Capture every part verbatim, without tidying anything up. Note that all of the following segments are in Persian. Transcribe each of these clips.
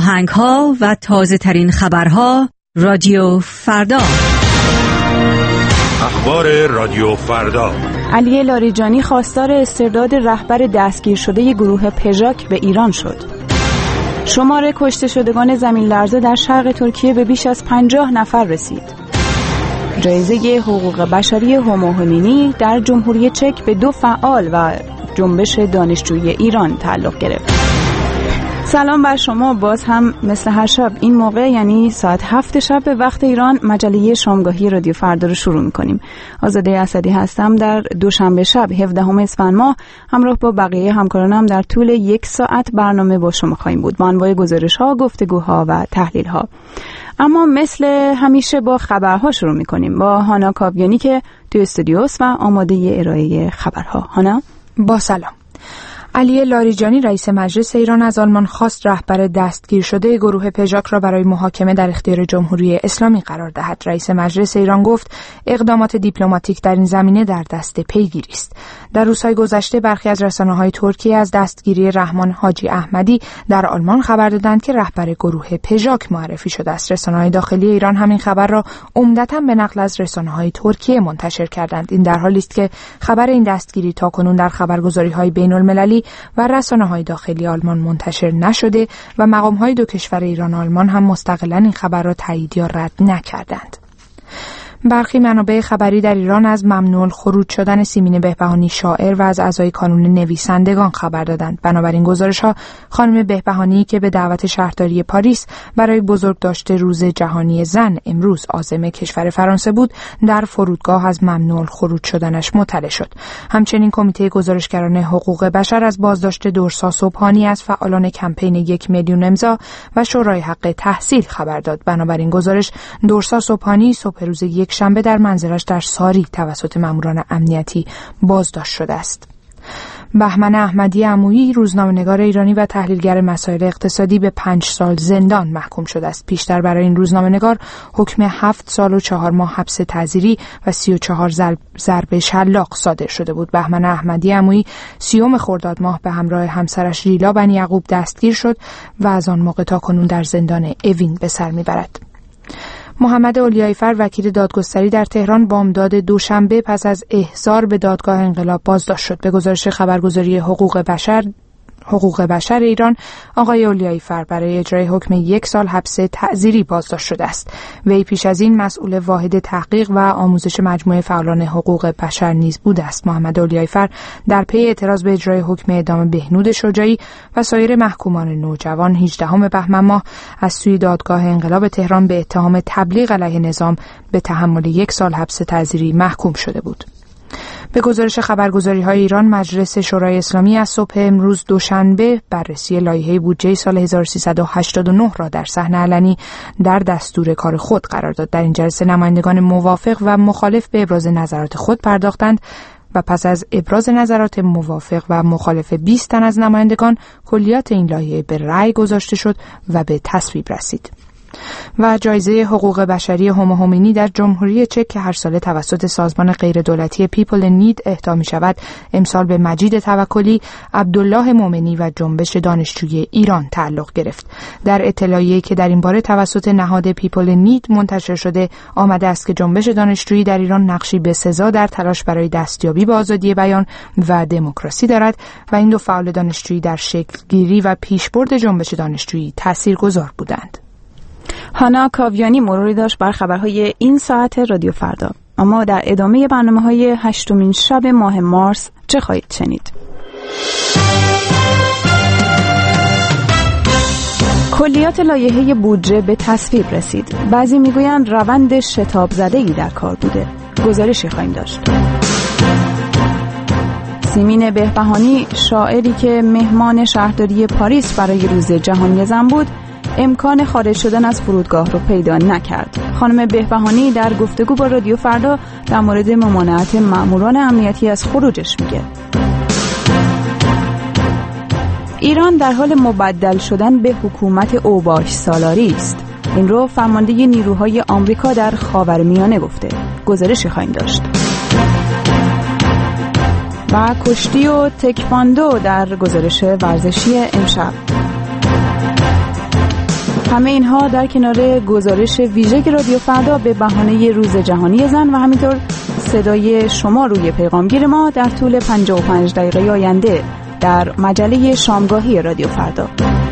آهنگ‌ها و تازه‌ترین خبرها رادیو فردا. اخبار رادیو فردا. علی لاریجانی خواستار استرداد رهبر دستگیر شده گروه پژاک به ایران شد. شمار کشته شدگان زمین لرزه در شرق ترکیه به بیش از پنجاه نفر رسید. جایزه حقوق بشری هوموهمینی در جمهوری چک به دو فعال و جنبش دانشجویی ایران تعلق گرفت. سلام بر شما. باز هم مثل هر شب این موقع، یعنی ساعت هفت شب به وقت ایران، مجله شامگاهی رادیو فردا رو شروع می‌کنیم. آزاده اسدی هستم. در دوشنبه شب هفدهم اسفند ماه همراه با بقیه همکارانم در طول یک ساعت برنامه با شما خواهیم بود با انواع گزارش‌ها، گفتگوها و تحلیل‌ها. اما مثل همیشه با خبرها شروع می‌کنیم با هانا کاویانی که تو استودیوست و آماده ارائه خبرها. هانا، با سلام. علی لاریجانی رئیس مجلس ایران از آلمان خواست رهبر دستگیر شده گروه پژاک را برای محاکمه در اختیار جمهوری اسلامی قرار دهد. رئیس مجلس ایران گفت اقدامات دیپلماتیک در این زمینه در دست پیگیری است. در روزهای گذشته برخی از رسانه‌های ترکیه از دستگیری رحمان حاجی احمدی در آلمان خبر دادند که رهبر گروه پژاک معرفی شده است. رسانه‌های داخلی ایران همین خبر را عمدتاً به نقل از رسانه‌های ترکیه منتشر کردند. این در حالی است که خبر این دستگیری تاکنون در خبرگزاری‌های بین‌المللی و رسانه‌های داخلی آلمان منتشر نشده و مقام‌های دو کشور ایران و آلمان هم مستقلاً این خبر را تایید یا رد نکردند. برخی منابع خبری در ایران از ممنوع خروج شدن سیمین بهبهانی شاعر و از اعضای کانون نویسندگان خبر دادند. بنابراین گزارش‌ها خانم بهبهانی که به دعوت شهرداری پاریس برای بزرگداشت روز جهانی زن امروز عازم کشور فرانسه بود، در فرودگاه از ممنوع خروج شدنش مطلع شد. همچنین کمیته گزارشگران حقوق بشر از بازداشت درسا صبحانی از فعالان کمپین یک میلیون امضا و شورای حق تحصیل خبر داد. بنابراین گزارش درسا صبحانی صبح روز یک شنبه در منزلش در ساری توسط ماموران امنیتی بازداشت شده است. بهمن احمدی عمویی روزنامه‌نگار ایرانی و تحلیلگر مسائل اقتصادی به پنج سال زندان محکوم شده است. پیشتر برای این روزنامه‌نگار حکم هفت سال و چهار ماه حبس تعزیری و سی و چهار ضرب شلاق صادر شده بود. بهمن احمدی عمویی سیوم خرداد ماه به همراه همسرش ریلا بنی یعقوب دستگیر شد و از آن موقع تا کنون در زندان اوین به سر می‌برد. محمد اولیایی‌فر وکیل دادگستری در تهران بامداد دوشنبه پس از احضار به دادگاه انقلاب بازداشت شد. به گزارش خبرگزاری حقوق بشر حقوق بشر ایران، آقای اولیایی‌فر برای اجرای حکم یک سال حبس تعزیری بازداشت شده است. وی پیش از این مسئول واحد تحقیق و آموزش مجموعه فعالان حقوق بشر نیز بوده است. محمد اولیایی‌فر در پی اعتراض به اجرای حکم اعدام بهنود شجاعی و سایر محکومان نوجوان هجدهم بهمن ماه از سوی دادگاه انقلاب تهران به اتهام تبلیغ علیه نظام به تحمل یک سال حبس تعزیری محکوم شده بود. به گزارش خبرگزاری‌های ایران، مجلس شورای اسلامی از صبح امروز دوشنبه بررسی لایحه بودجه سال هزار و سیصد و هشتاد و نه را در صحن علنی در دستور کار خود قرار داد. در این جلسه نمایندگان موافق و مخالف به ابراز نظرات خود پرداختند و پس از ابراز نظرات موافق و مخالف بیست تن از نمایندگان، کلیات این لایحه به رأی گذاشته شد و به تصویب رسید. و جایزه حقوق بشری هوموهمینی در جمهوری چک که هر ساله توسط سازمان غیردولتی پیپل نید اهدا می شود، امسال به مجید توکلی، عبدالله مومنی و جنبش دانشجویی ایران تعلق گرفت. در اطلاعیه‌ای که در این باره توسط نهاد پیپل نید منتشر شده، آمده است که جنبش دانشجویی در ایران نقشی بسزا در تلاش برای دستیابی به آزادی بیان و دموکراسی دارد و این دو فعال دانشجویی در شکلگیری و پیشبرد جنبش دانشجویی تاثیرگذار بودند. هانا کاویانی مروری داشت بر خبرهای این ساعت رادیو فردا. اما در ادامه برنامه‌های هشتمین شب ماه مارس چه خواهید شنید؟ کلیات لایحه بودجه به تصویب رسید. بعضی میگویند روند شتاب زده‌ای در کار بوده. گزارشی خواهیم داشت. سیمین بهبهانی، شاعری که مهمان شهرداری پاریس برای روز جهانی زن بود، امکان خارج شدن از فرودگاه رو پیدا نکرد. خانم بهبهانی در گفتگو با رادیو فردا در مورد ممانعت ماموران امنیتی از خروجش میگه. ایران در حال مبدل شدن به حکومت اوباش سالاری است. این رو فرمانده نیروهای آمریکا در خاورمیانه گفته. گزارشی خواهیم داشت. و کشتی و تکواندو در گزارش ورزشی امشب. همه اینها در کنار گزارش ویژه رادیو فردا به بهانه روز جهانی زن و همینطور صدای شما روی پیغامگیر ما در طول پنجاه و پنج دقیقه آینده در مجله شامگاهی رادیو فردا.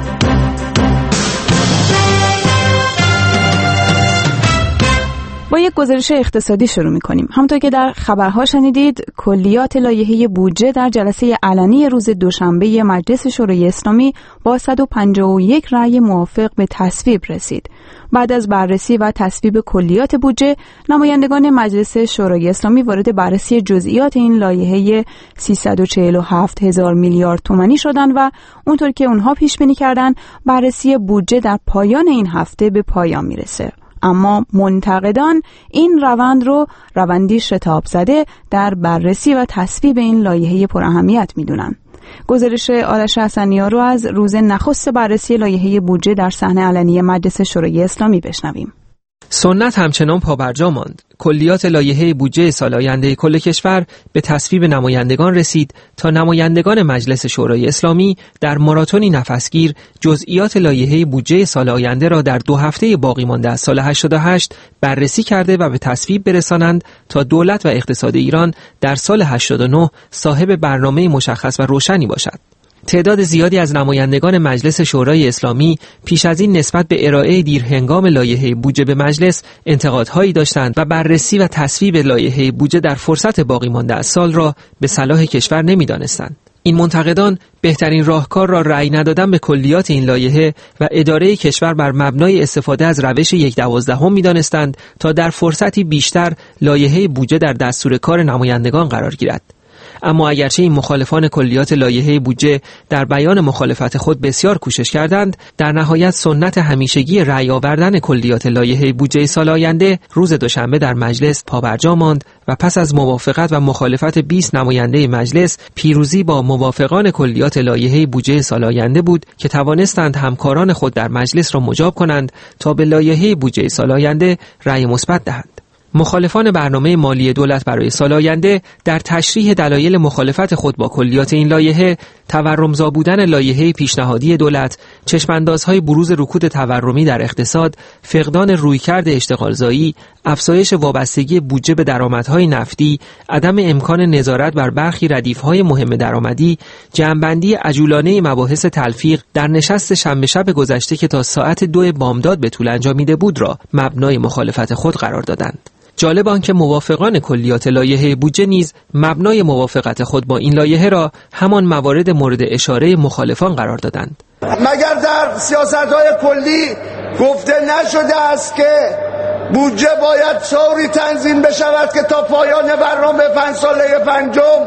با یک گزارش اقتصادی شروع می‌کنیم. همونطور که در خبرها شنیدید، کلیات لایحه بودجه در جلسه علنی روز دوشنبه مجلس شورای اسلامی با صد و پنجاه و یک رأی موافق به تصویب رسید. بعد از بررسی و تصویب کلیات بودجه، نمایندگان مجلس شورای اسلامی وارد بررسی جزئیات این لایحه سیصد و چهل و هفت هزار میلیارد تومانی شدند و اونطور که اونها پیش بینی کردند، بررسی بودجه در پایان این هفته به پایان میرسه. اما منتقدان این روند رو روندی شتاب زده در بررسی و تصویب این لایحه پراهمیت میدونن. گزارش آرش حسنی‌ها رو از روز نخست بررسی لایحه بودجه در صحنه علنی مجلس شورای اسلامی بشنویم. سنت همچنان پابرجا ماند. کلیات لایحه بودجه سال آینده کل کشور به تصویب نمایندگان رسید تا نمایندگان مجلس شورای اسلامی در ماراتونی نفسگیر جزئیات لایحه بودجه سال آینده را در دو هفته باقی مانده از سال هشتاد و هشت بررسی کرده و به تصویب برسانند تا دولت و اقتصاد ایران در سال هشتاد و نه صاحب برنامه مشخص و روشنی باشد. تعداد زیادی از نمایندگان مجلس شورای اسلامی پیش از این نسبت به ارائه دیرهنگام لایحه بودجه به مجلس انتقادهایی داشتند و بررسی و تصویب لایحه بودجه در فرصت باقی مانده از سال را به صلاح کشور نمی‌دانستند. این منتقدان بهترین راهکار را رأی ندادن به کلیات این لایحه و اداره کشور بر مبنای استفاده از روش یک دوازدهم می‌دانستند تا در فرصتی بیشتر لایحه بودجه در دستور کار نمایندگان قرار گیرد. اما اگرچه این مخالفان کلیات لایحه بودجه در بیان مخالفت خود بسیار کوشش کردند، در نهایت سنت همیشگی رأی آوردن کلیات لایحه بودجه سال آینده روز دوشنبه در مجلس پابرجا ماند و پس از موافقت و مخالفت بیست نماینده مجلس، پیروزی با موافقان کلیات لایحه بودجه سال آینده بود که توانستند همکاران خود در مجلس را مجاب کنند تا به لایحه بودجه سال آینده رأی مثبت دهند. مخالفان برنامه مالی دولت برای سال آینده در تشریح دلایل مخالفت خود با کلیات این لایحه، تورمزا بودن لایحه پیشنهادی دولت، چشماندازهای بروز رکود تورمی در اقتصاد، فقدان رویکرد اشتغالزایی، افزایش وابستگی بودجه به درآمدهای نفتی، عدم امکان نظارت بر برخی ردیف‌های مهم درآمدی، جمع‌بندی عجولانه مباحث تلفیق در نشست شنبه شب گذشته که تا ساعت دو بامداد به طول انجامیده بود را مبنای مخالفت خود قرار دادند. جالب آنکه موافقان کلیات لایحه بودجه نیز مبنای موافقت خود با این لایحه را همان موارد مورد اشاره مخالفان قرار دادند. مگر در سیاست‌های کلی گفته نشده است که بودجه باید طوری تنظیم بشود که تا پایان برنامه پنج ساله پنجم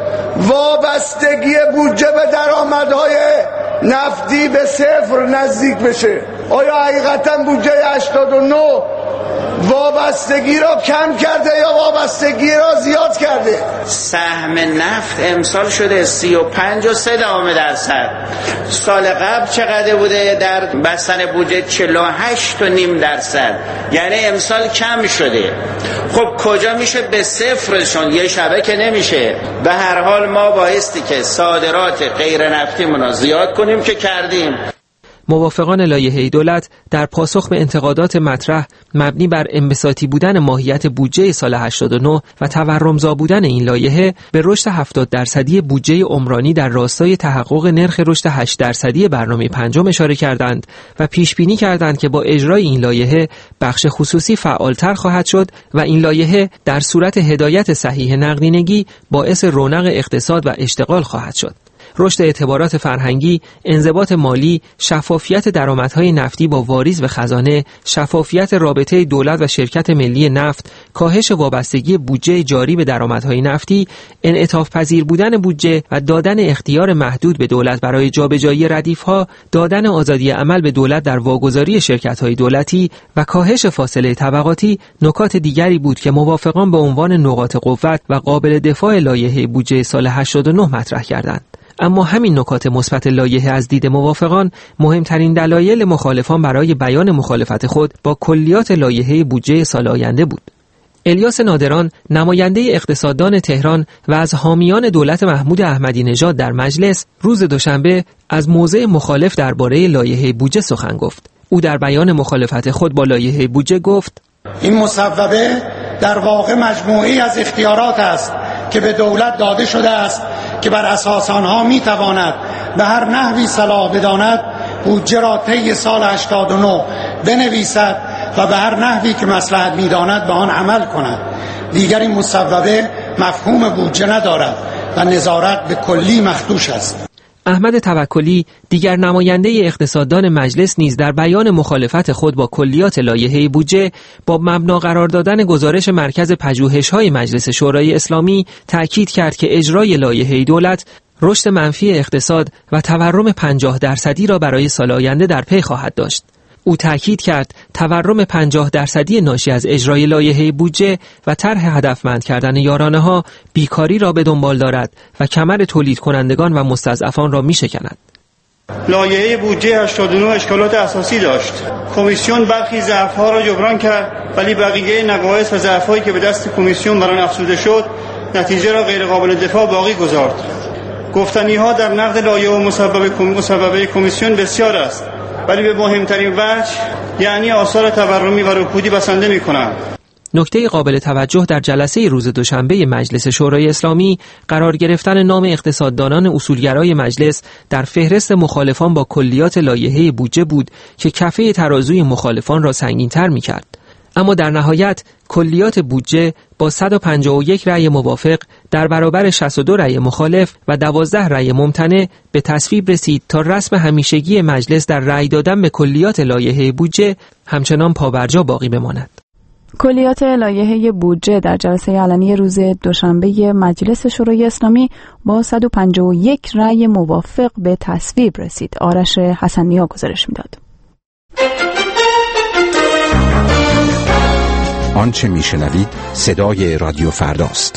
وابستگی بودجه به درآمدهای نفتی به صفر نزدیک بشه؟ آیا حقیقتا بودجه هشتاد و نه وابستگی را کم کرده یا وابستگی را زیاد کرده؟ سهم نفت امسال شده سی و پنج و سه دهم درصد. سال قبل چقدر بوده در بستن بودجه؟ چهل و هشت و نیم درصد. یعنی امسال کم شده. خب کجا میشه به صفرشون؟ یه شبه که نمیشه. به هر حال ما بایستی که صادرات غیر نفتیمون را زیاد کنیم که کردیم. موافقان لایحه دولت در پاسخ به انتقادات مطرح مبنی بر انبساطی بودن ماهیت بودجه سال هشتاد و نه و تورمزا بودن این لایحه به رشد هفتاد درصدی بودجه عمرانی در راستای تحقق نرخ رشد هشت درصدی برنامه پنجم اشاره کردند و پیش بینی کردند که با اجرای این لایحه بخش خصوصی فعالتر خواهد شد و این لایحه در صورت هدایت صحیح نقدینگی باعث رونق اقتصاد و اشتغال خواهد شد. رشد اعتبارات فرهنگی، انضباط مالی، شفافیت درآمدهای نفتی با واریز و خزانه، شفافیت رابطه دولت و شرکت ملی نفت، کاهش وابستگی بودجه جاری به درآمدهای نفتی، انعطاف پذیر بودن بودجه و دادن اختیار محدود به دولت برای جابجایی ردیف‌ها، دادن آزادی عمل به دولت در واگذاری شرکت‌های دولتی و کاهش فاصله طبقاتی نکات دیگری بود که موافقان به عنوان نقاط قوت و قابل دفاع لایحه بودجه سال هشتاد و نه مطرح کردند. اما همین نکات مثبت لایحه از دید موافقان مهمترین دلایل مخالفان برای بیان مخالفت خود با کلیات لایحه بودجه سال آینده بود. الیاس نادران، نماینده اقتصاددان تهران و از حامیان دولت محمود احمدی نژاد در مجلس، روز دوشنبه از موضع مخالف درباره لایحه بودجه سخن گفت. او در بیان مخالفت خود با لایحه بودجه گفت: این مصوبه در واقع مجموعی از اختیارات است که به دولت داده شده است که بر اساس آنها میتواند به هر نحوی صلاح بداند بودجه را طی سال هشتاد و نه بنویسد و به هر نحوی که مصلحت میداند به آن عمل کند. دیگر این مصوبه مفهوم بودجه ندارد و نظارت به کلی مخدوش است. احمد توکلی دیگر نماینده اقتصاددان مجلس نیز در بیان مخالفت خود با کلیات لایحه بودجه با مبنا قرار دادن گزارش مرکز پژوهش‌های مجلس شورای اسلامی تأکید کرد که اجرای لایحه دولت رشد منفی اقتصاد و تورم پنجاه درصدی را برای سال آینده در پی خواهد داشت. او تأکید کرد تورم پنجاه درصدی ناشی از اجرای لایحه بودجه و طرح هدفمند کردن یارانه‌ها بیکاری را به دنبال دارد و کمر تولید کنندگان و مستضعفان را می‌شکند. لایحه بودجه هشتاد و نه اشکالات اساسی داشت. کمیسیون برخی ضعف‌ها را جبران کرد، ولی بقیه نقایص و ضعف‌هایی که به دست کمیسیون بر آن افزوده شد نتیجه را غیر قابل دفاع باقی گذارد. گفتنی‌ها در نقد لایحه و مصوبه کمیسیون بسیار است، ولی به مهمترین وجه یعنی آثار تورمی و رکودی بسنده می‌کنند. نکته قابل توجه در جلسه روز دوشنبه مجلس شورای اسلامی قرار گرفتن نام اقتصاددانان اصولگرای مجلس در فهرست مخالفان با کلیات لایحه بودجه بود که کفه ترازوی مخالفان را سنگین‌تر می‌کرد. اما در نهایت کلیات بودجه با صد و پنجاه و یک رأی موافق در برابر شصت و دو رأی مخالف و دوازده رأی ممتنع به تصویب رسید تا رسم همیشگی مجلس در رأی دادن به کلیات لایحه بودجه همچنان پابرجا باقی بماند. کلیات لایحه بودجه در جلسه علنی روز دوشنبه مجلس شورای اسلامی با صد و پنجاه و یک رأی موافق به تصویب رسید. آرش حسنی‌ها گزارش میداد. آنچه میشنوید صدای رادیو فرداست.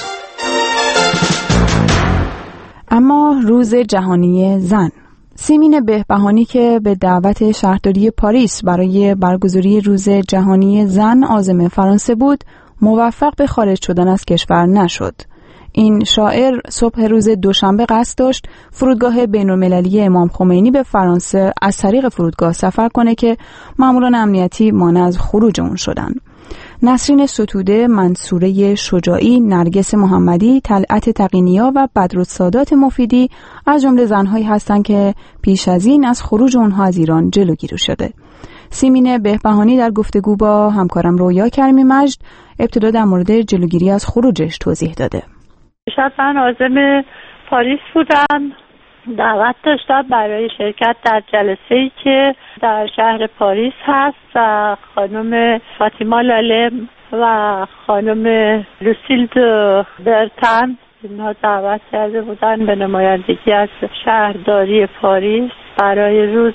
اما روز جهانی زن، سیمین بهبهانی که به دعوت شهرداری پاریس برای برگزاری روز جهانی زن عازم فرانسه بود، موفق به خارج شدن از کشور نشد. این شاعر صبح روز دوشنبه قصد داشت فرودگاه بین‌المللی امام خمینی به فرانسه از طریق فرودگاه سفر کنه که ماموران امنیتی مانع از خروج اون شدن. نسرین ستوده، منصوره شجاعی، نرگس محمدی، طلعت تقی‌نیا و بدرالسادات مفیدی از جمله زن‌هایی هستند که پیش از این از خروج اونها از ایران جلوگیری شده. سیمین بهبهانی در گفتگو با همکارم رویا کریمی مجد ابتدا در مورد جلوگیری از خروجش توضیح داده. شب من عازم پاریس بودم، دعوت داشتم برای شرکت در جلسه‌ای که در شهر پاریس هست و خانم فاطیما لالم و خانم لوسیلد برتن اینها دعوت کرده بودن به نمایندگی از شهرداری پاریس برای روز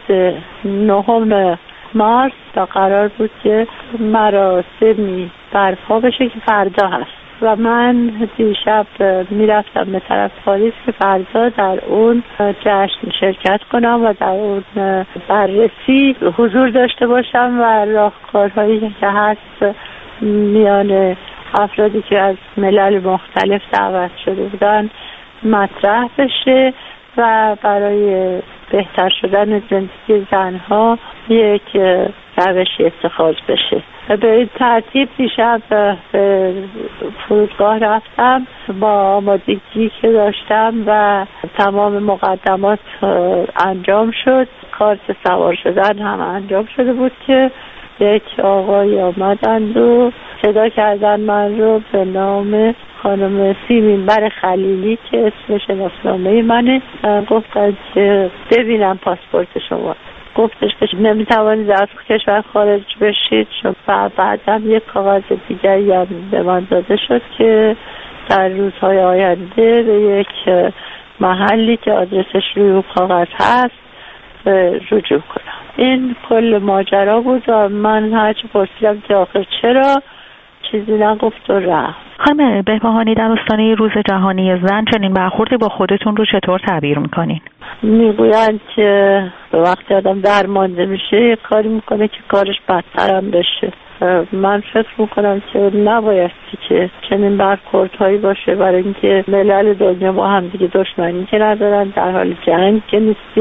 نهم مارس تا قرار بود که مراسمی برپا بشه که فردا هست و من دیشب میرفتم به طرف پاریس که فردا در اون جشن شرکت کنم و در اون بررسی حضور داشته باشم و راهکارهایی که هست میان افرادی که از ملل مختلف دعوت شده بودن مطرح بشه و برای بهتر شدن زندگی زنها یک روشی اتخاذ بشه. به این ترتیب دیشب به فرودگاه رفتم با آمادگی که داشتم و تمام مقدمات انجام شد. کارت سوار شدن هم انجام شده بود که یک آقای آمدند و صدا کردن من رو به نام خانم سیمین بر خلیلی که اسم شناسنامه منه. گفتن که ببینم پاسپورت شما. گفتش که نمیتوانید از کشور خارج بشید و بعدم یک کاغذ دیگری هم به من داده شد که در روزهای آینده به یک محلی که آدرسش روی اون کاغذ هست رجوع کنم. این کل ماجرا بود و من هرچی پرسیدم که آخر چرا چیزی نگفت و رفت. خانم بهبهانی، در آستانه روز جهانی زن چنین برخوردی با خودتون رو چطور تعبیر میکنین؟ میگویند که به وقتی آدم درمانده میشه یه کاری میکنه که کارش بدتر هم بشه. من فکر میکنم که نبایستی که چنین برخوردهایی باشه، برای اینکه ملل دنیا با هم دیگه دشمنی که ندارن، در حال جنگ که نیستیم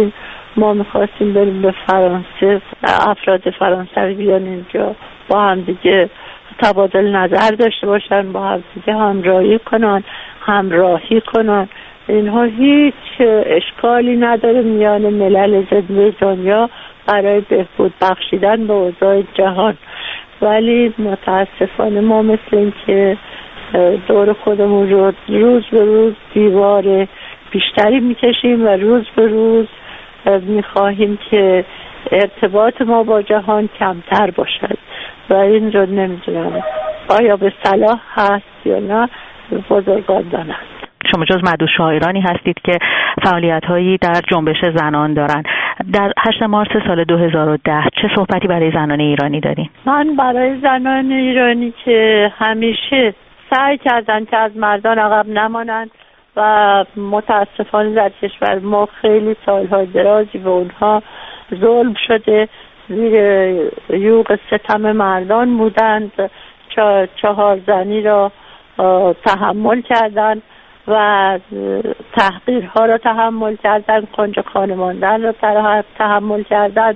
ما میخواستیم بریم به فرانسه، افراد فرانسوی بیان اینجا با هم دیگه تبادل نظر داشته باشن، با هم دیگه همراهی کنن، همراهی کنن. اینها هیچ اشکالی نداره میان ملل زنده دنیا برای بهبود بخشیدن به اوضاع جهان، ولی متاسفانه ما مثل این که دور خودمون رو روز به روز دیوار بیشتری میکشیم و روز به روز میخواهیم که ارتباط ما با جهان کمتر باشد و این رو نمیدونم آیا به صلاح هست یا نه، بزرگان دانند. شما جز معدود شاعرانی هستید که فعالیت‌هایی در جنبش زنان دارن. در هشتم مارس سال دو هزار و ده چه صحبتی برای زنان ایرانی دارین؟ من برای زنان ایرانی که همیشه سعی کردن که از مردان عقب نمانند و متاسفانه در کشور ما خیلی سالهای درازی به اونها ظلم شده، زیر یوغ ستم مردان بودند، چهار زنی را تحمل کردند و تحقیرها را تحمل کردن، کنج خانه ماندن را تحمل کردن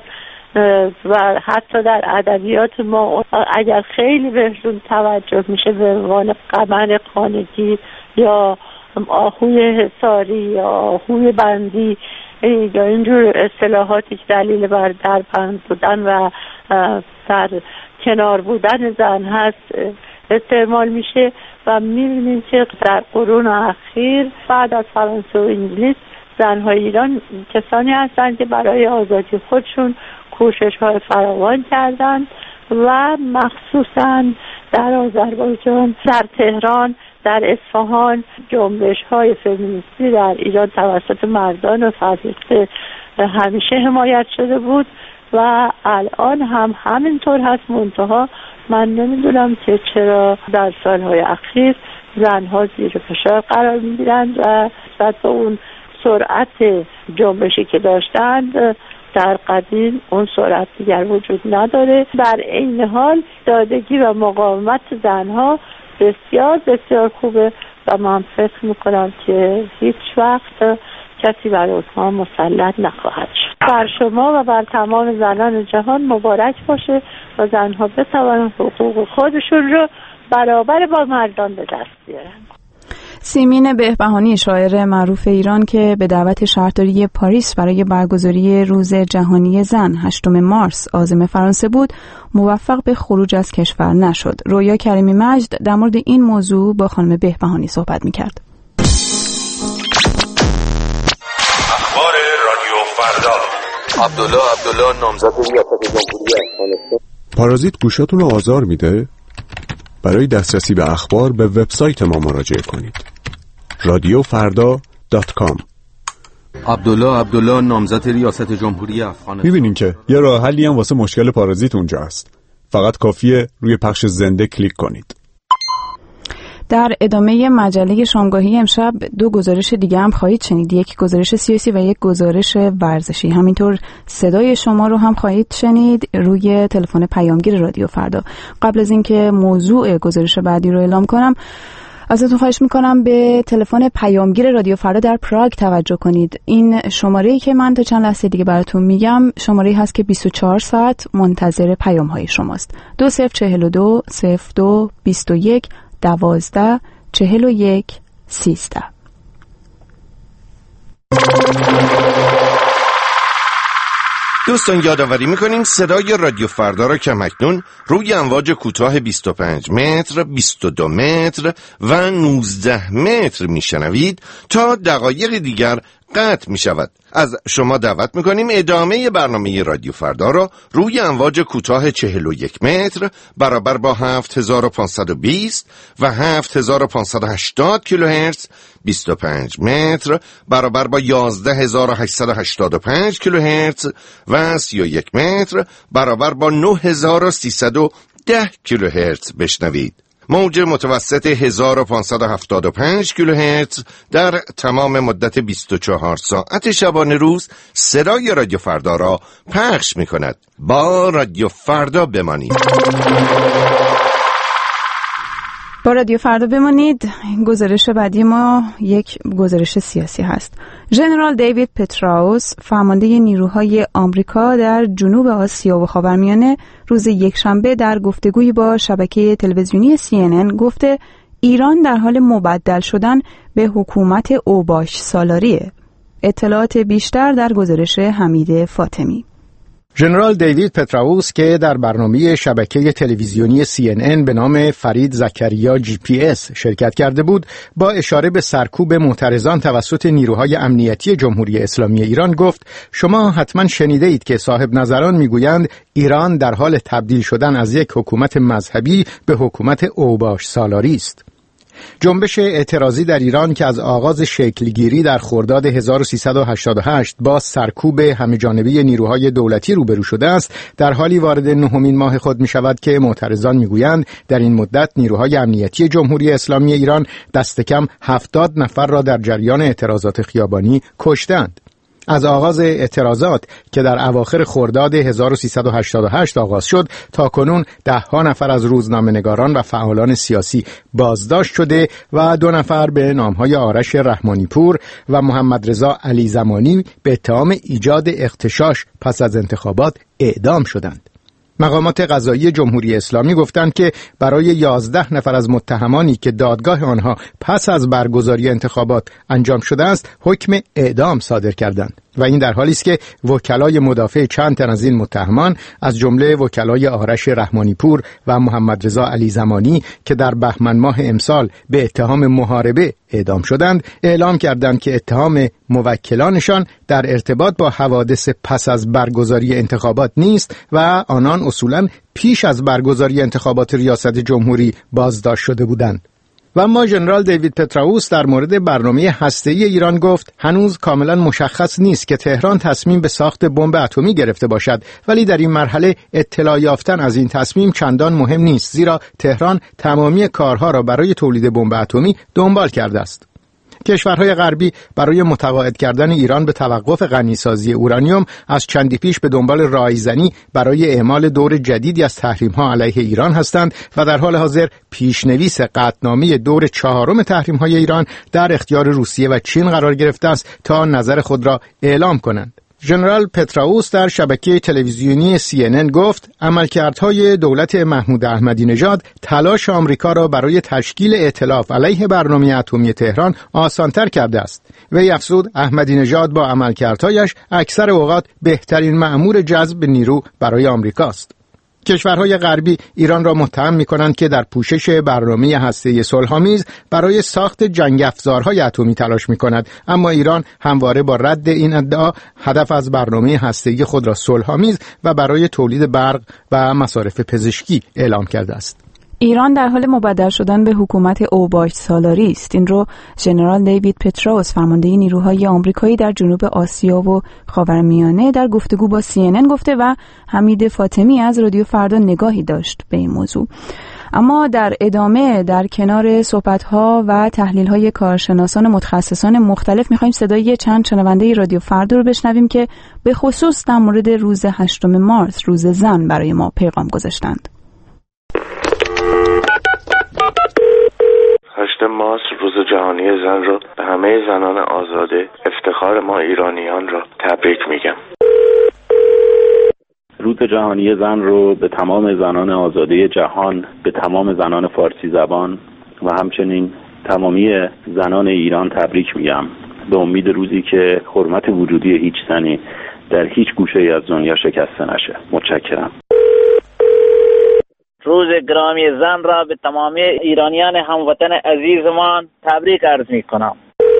و حتی در ادبیات ما اگر خیلی بهشون توجه میشه به عنوان قمر خانگی یا آهوی حصاری یا آهوی بندی یا اینجور اصطلاحاتی که دلیل بر دربند بودن و در کنار بودن زن هست استعمال میشه و میبینیم که در قرون اخیر بعد از فرانسه و انگلیس زنهای ایران کسانی هستند که برای آزادی خودشون کوشش های فراوان کردند و مخصوصا در آذربایجان، در تهران، در اصفهان جنبش های فمینیستی در ایران توسط مردان و فرهیخته همیشه حمایت شده بود و الان هم همینطور هست. منتها من نمیدونم که چرا در سالهای اخیر زنها زیر فشار قرار میگیرند و نسبت به اون سرعت جنبشی که داشتند در قدیم اون سرعت دیگر وجود نداره. در این حال دادگی و مقاومت زنها بسیار بسیار خوبه و من فکر میکنم که هیچ وقت کسی بر اونها مسلط نخواهد شد. بر شما و بر تمام زنان جهان مبارک باشه و زنها بتوانند حقوق خودشون رو برابر با مردان به دست بیارن. سیمین بهبهانی شاعر معروف ایران که به دعوت شهرداری پاریس برای برگزاری روز جهانی زن هشتم مارس عازم فرانسه بود، موفق به خروج از کشور نشد. رویا کریمی مجد در مورد این موضوع با خانم بهبهانی صحبت می‌کرد. اخبار رادیو فردا. عبدالله عبدالله نامزد ریاست جمهوری افغانستان. پارازیت گوشاتون رو آزار میده؟ برای دسترسی به اخبار به وبسایت ما مراجعه کنید. رادیو فردا دات کام. عبدالله عبدالله نامزد ریاست جمهوری افغانستان. میبینین که یه راه حلی هم واسه مشکل پارازیت اونجا هست. فقط کافیه روی پخش زنده کلیک کنید. در ادامه مجله شامگاهی امشب دو گزارش دیگه هم خواهید شنید، یک گزارش سیاسی و یک گزارش ورزشی. همینطور صدای شما رو هم خواهید شنید روی تلفن پیامگیر رادیو فردا. قبل از اینکه موضوع گزارش بعدی رو اعلام کنم ازتون خواهش میکنم به تلفن پیامگیر رادیو فردا در پراگ توجه کنید. این شماره‌ای که من تا چند لحظه دیگه براتون میگم شماره‌ای هست که بیست و چهار ساعت منتظر پیام‌های شماست. دو صفر چهل و دو صفر دو بیست و یک دوازده چهل و یک سیزده. دوستان یادآوری میکنیم صدای رادیو فردا را کماکنون روی امواج کوتاه بیست و پنج متر، بیست و دو متر و نوزده متر میشنوید تا دقایق دیگر قطع می شود. از شما دعوت می کنیم ادامه برنامه رادیو فردا را روی امواج کوتاه چهل و یک متر برابر با هفت هزار و پانصد و بیست و هفت هزار و پانصد و هشتاد کیلوهرتز، بیست و پنج متر برابر با یازده هزار و هشتصد و هشتاد و پنج کیلوهرتز و سی و یک متر برابر با نه هزار و سیصد و ده کیلوهرتز بشنوید. موج متوسط هزار و پانصد و هفتاد و پنج کیلوهرتز در تمام مدت بیست و چهار ساعت شبانه روز صدای رادیو فردا را پخش می کند. با رادیو فردا بمانید. با رادیو فردا بمانید. گزارش بعدی ما یک گزارش سیاسی هست. ژنرال دیوید پتراوس، فرمانده نیروهای آمریکا در جنوب آسیا و خاورمیانه، روز یکشنبه در گفتگویی با شبکه تلویزیونی سی ان ان گفته ایران در حال مبدل شدن به حکومت اوباش سالاریه. اطلاعات بیشتر در گزارش حمید فاطمی. ژنرال دیوید پتراوس که در برنامه شبکه تلویزیونی سی ان ان به نام فرید زکریا جی پی اس شرکت کرده بود، با اشاره به سرکوب معترضان توسط نیروهای امنیتی جمهوری اسلامی ایران گفت شما حتما شنیده اید که صاحب نظران میگویند ایران در حال تبدیل شدن از یک حکومت مذهبی به حکومت اوباش سالاری است. جنبش اعتراضی در ایران که از آغاز شکلگیری در خرداد هزار و سیصد و هشتاد و هشت با سرکوب همه‌جانبه نیروهای دولتی روبرو شده است، در حالی وارد نهمین ماه خود می شود که معترضان می گویند در این مدت نیروهای امنیتی جمهوری اسلامی ایران دست کم هفتاد نفر را در جریان اعتراضات خیابانی کشتند. از آغاز اعتراضات که در اواخر خرداد هزار و سیصد و هشتاد و هشت آغاز شد تا کنون ده ها نفر از روزنامه‌نگاران و فعالان سیاسی بازداشت شده و دو نفر به نامهای آرش رحمانی پور و محمد رضا علی زمانی به اتهام ایجاد اغتشاش پس از انتخابات اعدام شدند. مقامات قضایی جمهوری اسلامی گفتند که برای یازده نفر از متهمانی که دادگاه آنها پس از برگزاری انتخابات انجام شده است حکم اعدام صادر کردند و این در حالی است که وکلای مدافع چند تن از این متهمان از جمله وکلای آرش رحمانی پور و محمد رضا علی زمانی که در بهمن ماه امسال به اتهام محاربه اعدام شدند اعلام کردند که اتهام موکلانشان در ارتباط با حوادث پس از برگزاری انتخابات نیست و آنان اصولاً پیش از برگزاری انتخابات ریاست جمهوری بازداشت شده بودند. و اما ژنرال دیوید پتراوس در مورد برنامه هسته‌ای ایران گفت هنوز کاملا مشخص نیست که تهران تصمیم به ساخت بمب اتمی گرفته باشد، ولی در این مرحله اطلاع یافتن از این تصمیم چندان مهم نیست، زیرا تهران تمامی کارها را برای تولید بمب اتمی دنبال کرده است. کشورهای غربی برای متقاعد کردن ایران به توقف غنیسازی اورانیوم از چندی پیش به دنبال رایزنی برای اعمال دور جدیدی از تحریم‌ها علیه ایران هستند و در حال حاضر پیشنویس قطعنامه دور چهارم تحریم‌های ایران در اختیار روسیه و چین قرار گرفته است تا نظر خود را اعلام کنند. ژنرال پتراوس در شبکه تلویزیونی سی ان ان گفت عملکردهای دولت محمود احمدی نژاد تلاش آمریکا را برای تشکیل ائتلاف علیه برنامه اتمی تهران آسان‌تر کرده است. وی افزود احمدی نژاد با عملکردهایش اکثر اوقات بهترین مأمور جذب نیرو برای آمریکاست. کشورهای غربی ایران را متهم می‌کنند که در پوشش برنامه هسته‌ای صلح‌آمیز برای ساخت جنگ افزارهای اتمی تلاش می‌کند، اما ایران همواره با رد این ادعا هدف از برنامه هسته‌ای خود را صلح‌آمیز و برای تولید برق و مصارف پزشکی اعلام کرده است. ایران در حال مبدل شدن به حکومت اوباش سالاری است. این رو ژنرال دیوید پتراوس، فرمانده نیروهای آمریکایی در جنوب آسیا و خاورمیانه، در گفتگو با سی ان ان گفته و حمید فاطمی از رادیو فردا نگاهی داشت به این موضوع. اما در ادامه در کنار صحبت‌ها و تحلیل‌های کارشناسان متخصصان مختلف می‌خوایم صدای چند شنونده رادیو فردا رو بشنویم که به خصوص در مورد روز هشتم مارس، روز زن، برای ما پیغام گذاشتند. هشتم مارس روز جهانی زن رو به همه زنان آزاده، افتخار ما ایرانیان را تبریک میگم. روز جهانی زن رو به تمام زنان آزاده جهان، به تمام زنان فارسی زبان و همچنین تمامی زنان ایران تبریک میگم، به امید روزی که حرمت وجودی هیچ زنی در هیچ گوشه‌ای از دنیا شکسته نشه. متشکرم. روز گرامی زن را به تمامی ایرانیان هموطن عزیزمان تبریک عرض می کنم.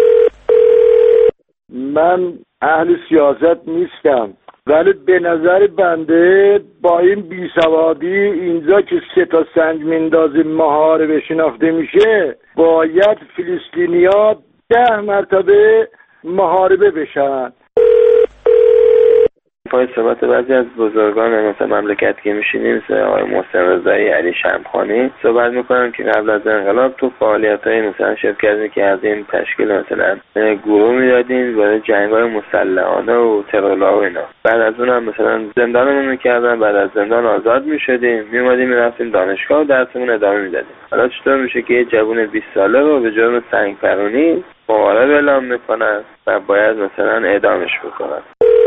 من اهل سیاست نیستم، ولی به نظر بنده با این بیسوادی اینجا که سه تا سنگ میندازه محاربه شناخته میشه، باید فلسطینیا ده مرتبه محاربه بشن. پای صحبت بعضی از بزرگان مثلا مملکت که میشینیم مثل آقای محسن رضایی، علی شمخانی صحبت میکنن که قبل از انقلاب تو فعالیت‌های مثلا شرکت کردیم که از این تشکیل مثلا گروه میدادیم برای جنگ‌های مسلحانه و ترورها و اینا. بعد از اونم مثلا زندانمون میکردن، بعد از زندان آزاد میشدیم، میومدیم میرفتیم دانشگاه و درسمون ادامه میدادیم. حالا چطور میشه که یه جوون بیست ساله رو به جرم سنگ‌پرونی مقارب اعلام میکنن و باید مثلا اعدامش بکنن؟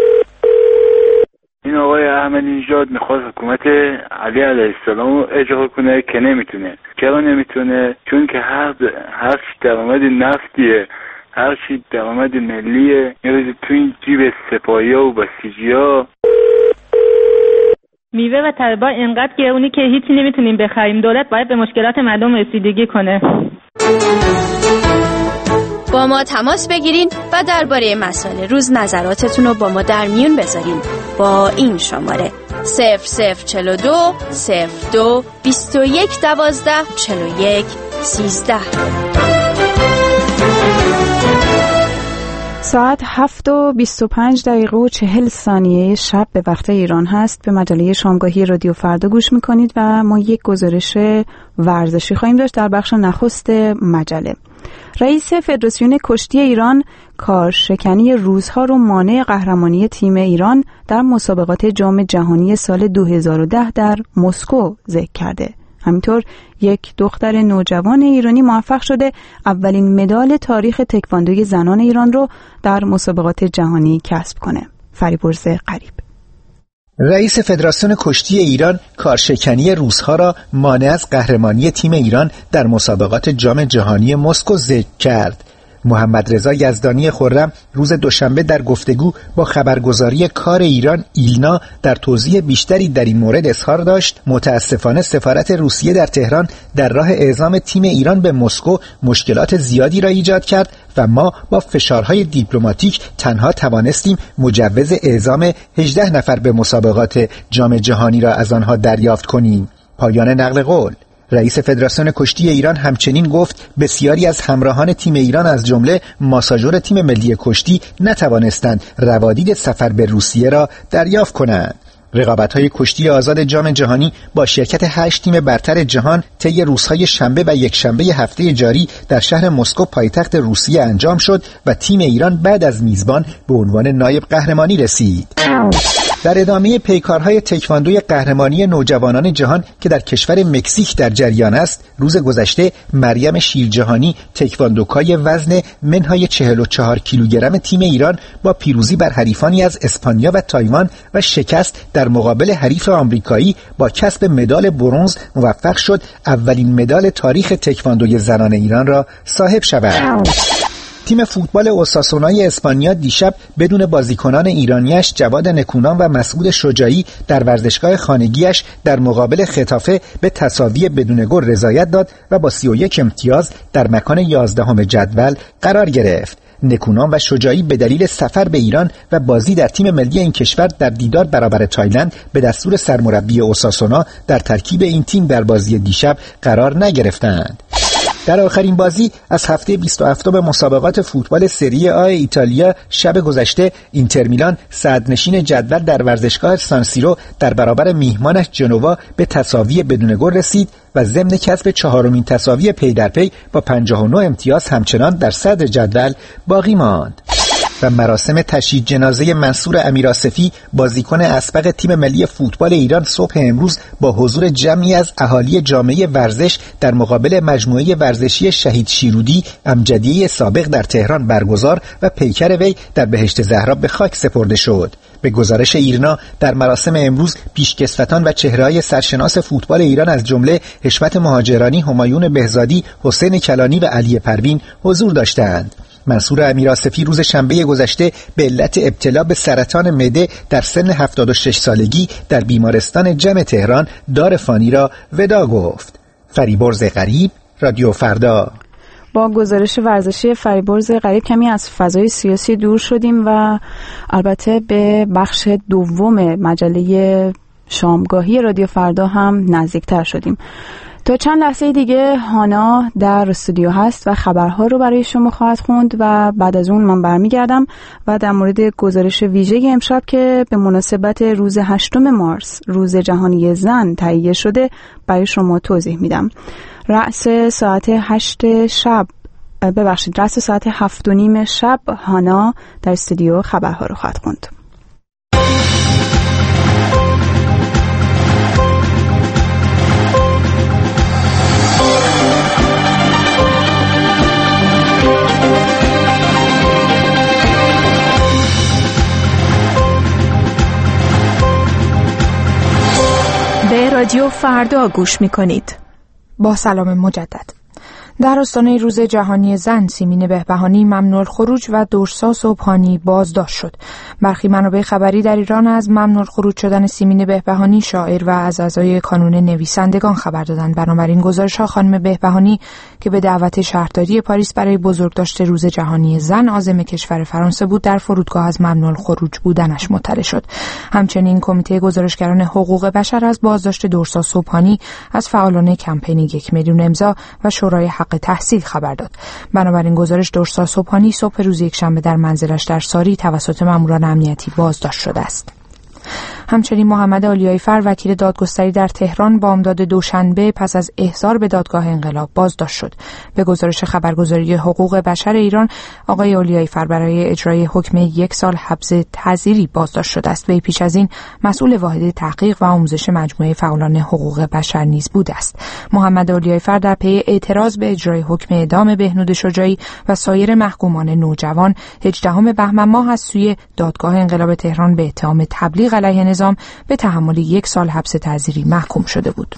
این آقای احمدی نژاد میخواد حکومت علی علیه السلام رو اجرا کنه که نمیتونه. چرا نمیتونه؟ چون که هر هر چی درآمد نفتیه، هر چی درآمد ملیه میره تو این جیب سپاهی‌ها و بسیجی‌ها. میوه و طلبا اینقدر گرونی که هیچی نمیتونیم بخریم. دولت باید به مشکلات مردم رسیدگی کنه. با ما تماس بگیرین و درباره مسائل روز نظراتتون رو با ما در میون بذارین با این شماره صفر صفر چلو دو صفر دو بیست و یک دوازده چلو یک سیزده. ساعت هفت و بیست و پنج دقیقه و چهل ثانیه شب به وقت ایران هست. به مجله شامگاهی رادیو فردا گوش میکنید و ما یک گزارش ورزشی خواهیم داشت در بخش نخست مجله. رئیس فدراسیون کشتی ایران کارشکنی روزها رو مانع قهرمانی تیم ایران در مسابقات جام جهانی سال دو هزار و ده در مسکو ذکر کرده. همینطور یک دختر نوجوان ایرانی موفق شده اولین مدال تاریخ تکواندوی زنان ایران رو در مسابقات جهانی کسب کنه. فریبرز قریب. رئیس فدراسیون کشتی ایران کارشکنی روس‌ها را مانع از قهرمانی تیم ایران در مسابقات جام جهانی مسکو ذکر کرد. محمد رضا یزدانی خرم روز دوشنبه در گفتگو با خبرگزاری کار ایران ایلنا در توضیح بیشتری در این مورد اظهار داشت متاسفانه سفارت روسیه در تهران در راه اعزام تیم ایران به مسکو مشکلات زیادی را ایجاد کرد و ما با فشارهای دیپلماتیک تنها توانستیم مجوز اعزام هجده نفر به مسابقات جام جهانی را از آنها دریافت کنیم. پایان نقل قول. رئیس فدراسیون کشتی ایران همچنین گفت بسیاری از همراهان تیم ایران از جمله ماساژور تیم ملی کشتی نتوانستند روادید سفر به روسیه را دریافت کنند. رقابت‌های کشتی آزاد جام جهانی با شرکت هشت تیم برتر جهان طی روزهای شنبه و یکشنبه هفته جاری در شهر مسکو پایتخت روسیه انجام شد و تیم ایران بعد از میزبان به عنوان نایب قهرمانی رسید. در ادامه پیکارهای تکواندوی قهرمانی نوجوانان جهان که در کشور مکزیک در جریان است، روز گذشته مریم شیرجهانی تکواندوکای وزن منهای چهل و چهار کیلوگرم تیم ایران با پیروزی بر حریفانی از اسپانیا و تایوان و شکست در مقابل حریف آمریکایی با کسب مدال برنز موفق شد اولین مدال تاریخ تکواندوی زنان ایران را صاحب شود. تیم فوتبال اوساسونای اسپانیا دیشب بدون بازیکنان ایرانیش جواد نکونام و مسعود شجاعی در ورزشگاه خانگیش در مقابل خطافه به تساوی بدون گل رضایت داد و با سی و یک امتیاز در مکان یازدهم جدول قرار گرفت. نکونام و شجاعی به دلیل سفر به ایران و بازی در تیم ملی این کشور در دیدار برابر تایلند به دستور سرمربی اوساسونا در ترکیب این تیم در بازی دیشب قرار نگرفتند. در آخرین بازی از هفته بیست و هفتم مسابقات فوتبال سری آ ایتالیا شب گذشته اینتر میلان صدرنشین جدول در ورزشگاه سانسیرو در برابر میهمانش جنوا به تساوی بدون گل رسید و ضمن کسب چهارمین تساوی پی در پی با پنجاه و نه امتیاز همچنان در صدر جدول باقی ماند. و مراسم تشییع جنازه منصور امیرآصفی بازیکن اسبق تیم ملی فوتبال ایران صبح امروز با حضور جمعی از اهالی جامعه ورزش در مقابل مجموعه ورزشی شهید شیرودی امجدیه سابق در تهران برگزار و پیکر وی در بهشت زهرا به خاک سپرده شد. به گزارش ایرنا در مراسم امروز پیشکسوتان و چهره‌های سرشناس فوتبال ایران از جمله حشمت مهاجرانی، همایون بهزادی، حسین کلانی و علی پروین حضور داشتند. منصور امیرآصفی روز شنبه گذشته به علت ابتلا به سرطان معده در سن هفتاد و شش سالگی در بیمارستان جم تهران دار فانی را ودا گفت. فریبرز قریب، رادیو فردا. با گزارش ورزشی فریبرز قریب کمی از فضای سیاسی دور شدیم و البته به بخش دوم مجله شامگاهی رادیو فردا هم نزدیکتر شدیم. تا چند لحظه دیگه هانا در استودیو هست و خبرها رو برای شما خواهد خوند و بعد از اون من برمیگردم و در مورد گزارش ویژه امشب که به مناسبت روز هشتم مارس روز جهانی زن تهیه شده برای شما توضیح میدم. رأس ساعت هشت شب ببخشید رأس ساعت هفت و نیم شب هانا در استودیو خبرها رو خواهد خوند. به رادیو فردا گوش می‌کنید. با سلام مجدد. در آستانه روز جهانی زن سیمین بهبهانی ممنوع الخروج و دورسا صبحانی بازداشت شد. برخی منابع خبری در ایران از ممنوع الخروج شدن سیمین بهبهانی شاعر و از اعضای کانون نویسندگان خبر دادند. بنابراین گزارش‌ها خانم بهبهانی که به دعوت شهرداری پاریس برای بزرگداشت روز جهانی زن عازم کشور فرانسه بود در فرودگاه از ممنوع الخروج بودنش مطلع شد. همچنین کمیته گزارشگران حقوق بشر از بازداشت دورسا صبحانی از فعالان کمپین یک میلیون امضا و شورای حق تحصیل خبر داد. بنابراین گزارش دورسا صبحانی صبح روز یکشنبه در منزلش در ساری توسط ماموران امنیتی بازداشت شده است. همچنین محمد علیایفر وکیل دادگستری در تهران بامداد دوشنبه پس از احضار به دادگاه انقلاب بازداشت شد. به گزارش خبرگزاری حقوق بشر ایران آقای علیایفر برای اجرای حکم یک سال حبس تعزیری بازداشت شده است. وی پیش از این مسئول واحد تحقیق و آموزش مجموعه فعالان حقوق بشر نیز بوده است. محمد علیایفر در پی اعتراض به اجرای حکم اعدام بهنود شجاعی و سایر محکومان نوجوان هجدهم بهمن ماه از سوی دادگاه انقلاب تهران به اتهام تبلیغ علیه نظام به تحمل یک سال حبس تعزیری محکوم شده بود.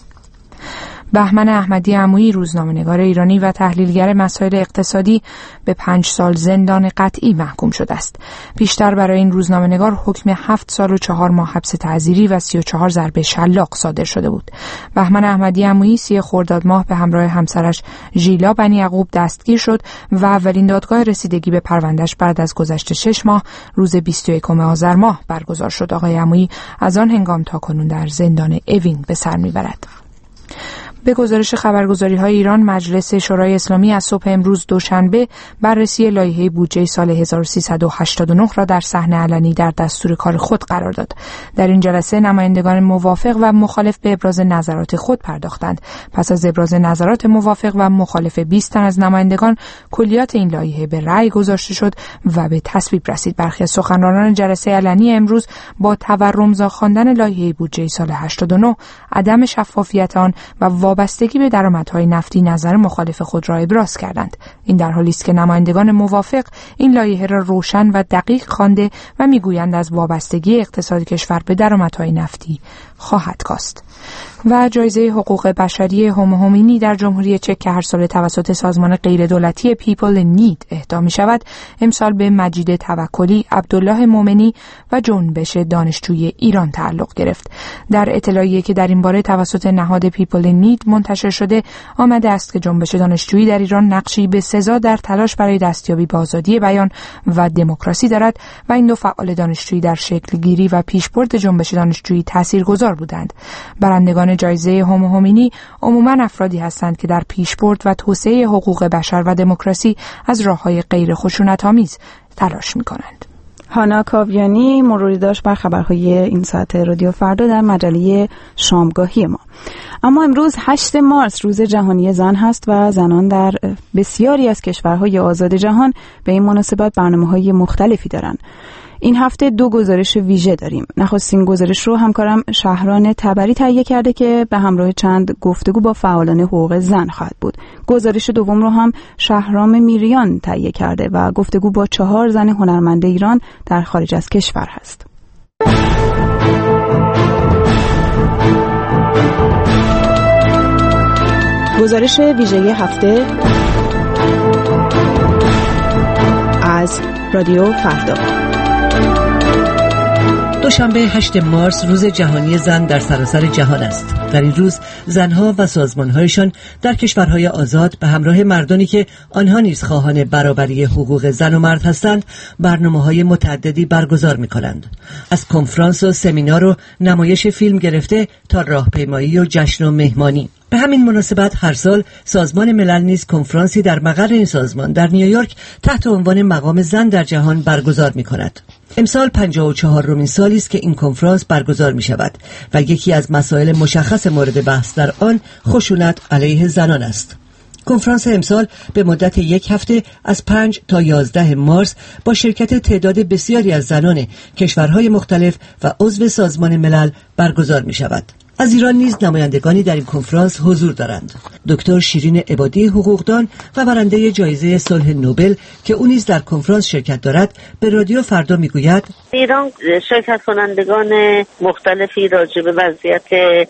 بهمن احمدی عمویی روزنامه‌نگار ایرانی و تحلیلگر مسائل اقتصادی به پنج سال زندان قطعی محکوم شده است. پیشتر برای این روزنامه‌نگار حکم هفت سال و چهار ماه حبس تعزیری و سی و چهار ضربه شلاق صادر شده بود. بهمن احمدی عمویی سی خرداد ماه به همراه همسرش ژیلا بنی یعقوب دستگیر شد و اولین دادگاه رسیدگی به پروندهش بعد از گذشت شش ماه روز بیست و یکم آذر ماه برگزار شد. آقای عمویی از آن هنگام تاکنون در زندان اوین به سر میبرد. به گزارش خبرگزاری‌های ایران مجلس شورای اسلامی از صبح امروز دوشنبه بررسی لایحه بودجه سال هزار و سیصد و هشتاد و نه را در صحن علنی در دستور کار خود قرار داد. در این جلسه نمایندگان موافق و مخالف به ابراز نظرات خود پرداختند. پس از ابراز نظرات موافق و مخالف بیست تن از نمایندگان کلیات این لایحه به رأی گذاشته شد و به تصویب رسید. برخی از سخنرانان جلسه علنی امروز با تورمزا خواندن لایحه بودجه سال هشتاد و نه، عدم شفافیت آن و وابستگی به درآمدهای نفتی نظر مخالف خود را ابراز کردند. این در حالی است که نمایندگان موافق این لایحه را روشن و دقیق خوانده و میگویند از وابستگی اقتصاد کشور به درآمدهای نفتی خواهد کاست. و جایزه حقوق بشری هوموهومینی در جمهوری چک که هر سال توسط سازمان غیردولتی پیپل نید اهدا می شود، امسال به مجید توکلی، عبدالله مومنی و جنبش دانشجوی ایران تعلق گرفت. در اطلاعیه‌ای که در این باره توسط نهاد پیپل نید منتشر شده آمده است که جنبش دانشجویی در ایران نقشی به سزا در تلاش برای دستیابی به آزادی بیان و دموکراسی دارد و این دو فعال دانشجویی در شکل گیری و پیشبرد جنبش دانشجویی تاثیرگذار بودند. برندگان جایزه هوموهومینی عموماً افرادی هستند که در پیشبرد و توسعه حقوق بشر و دموکراسی از راه‌های غیر خشونت‌آمیز تلاش می‌کنند. هانا کاویانی مروری داشت بر خبرهای این ساعت رادیو فردا در مجله شامگاهی ما. اما امروز هشتم مارس روز جهانی زن هست و زنان در بسیاری از کشورهای آزاد جهان به این مناسبت برنامه‌های مختلفی دارند. این هفته دو گزارش ویژه داریم. نخستین گزارش رو همکارم شهران تبری تهیه کرده که به همراه چند گفتگو با فعالان حقوق زن خواهد بود. گزارش دوم رو هم شهرام میریان تهیه کرده و گفتگو با چهار زن هنرمند ایران در خارج از کشور هست. گزارش ویژه هفته از رادیو فردا. دوشنبه هشتم مارس روز جهانی زن در سراسر جهان است. در این روز زنها و سازمان‌هایشان در کشورهای آزاد به همراه مردانی که آنها نیز خواهان برابری حقوق زن و مرد هستند برنامه‌های متعددی برگزار می‌کنند. از کنفرانس و سمینار و نمایش فیلم گرفته تا راهپیمایی و جشن و مهمانی. به همین مناسبت هر سال سازمان ملل نیز کنفرانسی در مقر این سازمان در نیویورک تحت عنوان مقام زن در جهان برگزار می‌کند. امسال پنجاه و چهارمین سالی است که این کنفرانس برگزار می شود و یکی از مسائل مشخص مورد بحث در آن خشونت علیه زنان است. کنفرانس امسال به مدت یک هفته از پنج تا یازده مارس با شرکت تعداد بسیاری از زنان کشورهای مختلف و عضو سازمان ملل برگزار می شود. از ایران نیز نمایندگانی در این کنفرانس حضور دارند. دکتر شیرین عبادی حقوقدان و برنده جایزه صلح نوبل که او نیز در کنفرانس شرکت دارد به رادیو فردا میگوید ایران شرکت کنندگان مختلفی راجع به وضعیت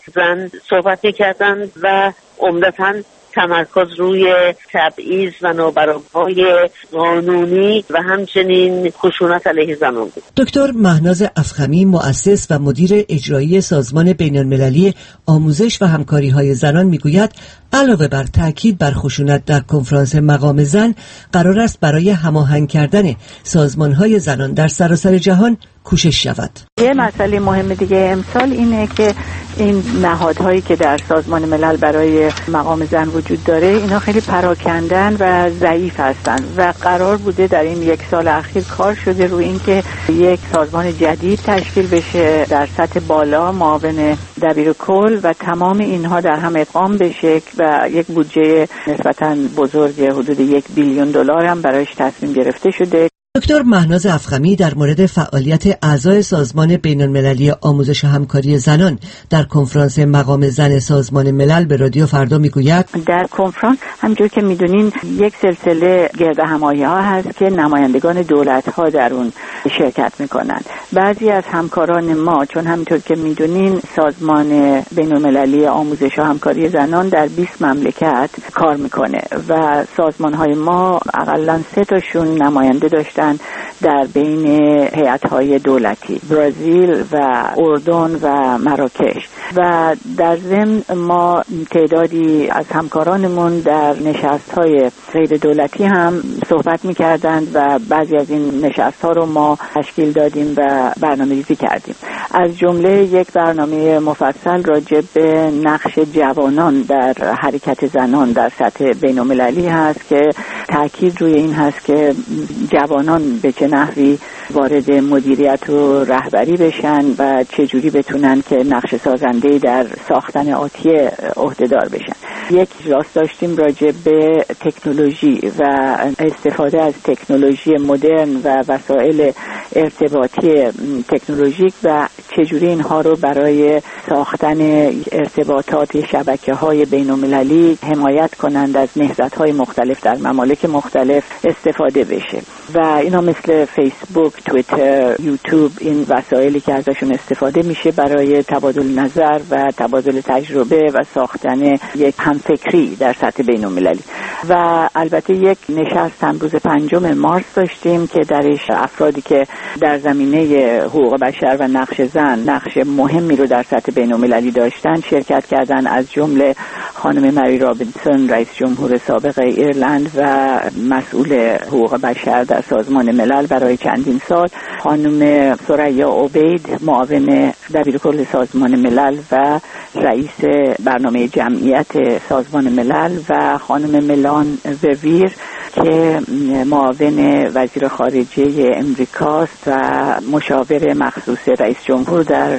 زن صحبت می‌کردند و عمدتاً تمرکز روی تبعیض و نابرابری‌های قانونی و همچنین خشونت علیه زنان بود. دکتر مهناز افخمی مؤسس و مدیر اجرایی سازمان بین‌المللی آموزش و همکاری‌های زنان میگوید علاوه بر تاکید بر خشونت در کنفرانس مقام زن قرار است برای هماهنگ کردن سازمان‌های زنان در سراسر جهان کوشش شود. یه مسئله مهم دیگه امسال اینه که این نهادهایی که در سازمان ملل برای مقام زن وجود داره اینا خیلی پراکندن و ضعیف هستن و قرار بوده در این یک سال اخیر کار شده روی این که یک سازمان جدید تشکیل بشه در سطح بالا معاون دبیر کل و تمام اینها در هم ادغام بشه و یک بودجه نسبتاً بزرگ حدود یک بیلیون دلار هم برایش تصمیم گرفته شده. دکتر مهناز افخمی در مورد فعالیت اعضای سازمان بین‌المللی آموزش و همکاری زنان در کنفرانس مقام زن سازمان ملل به رادیو فردا میگوید در کنفرانس همونجور که میدونین یک سلسله گردهمایی‌ها هست که نمایندگان دولت‌ها در اون شرکت میکنن. بعضی از همکاران ما چون همونطور که میدونین سازمان بین‌المللی آموزش و همکاری زنان در بیست مملکت کار میکنه و سازمان‌های ما حداقل سه تاشون نماینده داشتن در بین هیئت‌های دولتی برزیل و اردن و مراکش و در ضمن ما تعدادی از همکارانمون در نشست‌های غیر دولتی هم صحبت می‌کردند و بعضی از این نشست‌ها رو ما تشکیل دادیم و برنامه‌ریزی کردیم. از جمله یک برنامه مفصل راجع به نقش جوانان در حرکت زنان در سطح بین‌المللی هست که تاکید روی این هست که جوانان به چه نحوی وارد مدیریت و رهبری بشن و چجوری بتونن که نقش سازنده در ساختن آتیه عهده‌دار بشن. یک راست داشتیم راجع به تکنولوژی و استفاده از تکنولوژی مدرن و وسایل ارتباطی تکنولوژیک و چجوری اینها رو برای ساختن ارتباطات شبکه‌های بین‌المللی حمایت کنند از نهضت‌های مختلف در ممالک مختلف استفاده بشه و اینا مثل فیسبوک، توییتر، یوتیوب این وسایلی که ازشون استفاده میشه برای تبادل نظر و تبادل تجربه و ساختن یک همفکری در سطح بین‌المللی. و البته یک نشست هم روز پنجم مارس داشتیم که درش افرادی که در زمینه حقوق بشر و نقش زن نقش مهمی رو در سطح بین‌المللی داشتن شرکت کردن، از جمله خانم مری رابینسون رئیس جمهور سابق ایرلند و مسئول حقوق بشر در سازمان ملل برای چندین سال، خانم ثریا عبید معاون دبیرکل سازمان ملل و رئیس برنامه جمعیت سازمان ملل و خانم ملان وویر که معاون وزیر خارجه امریکاست و مشاور مخصوص رئیس جمهور در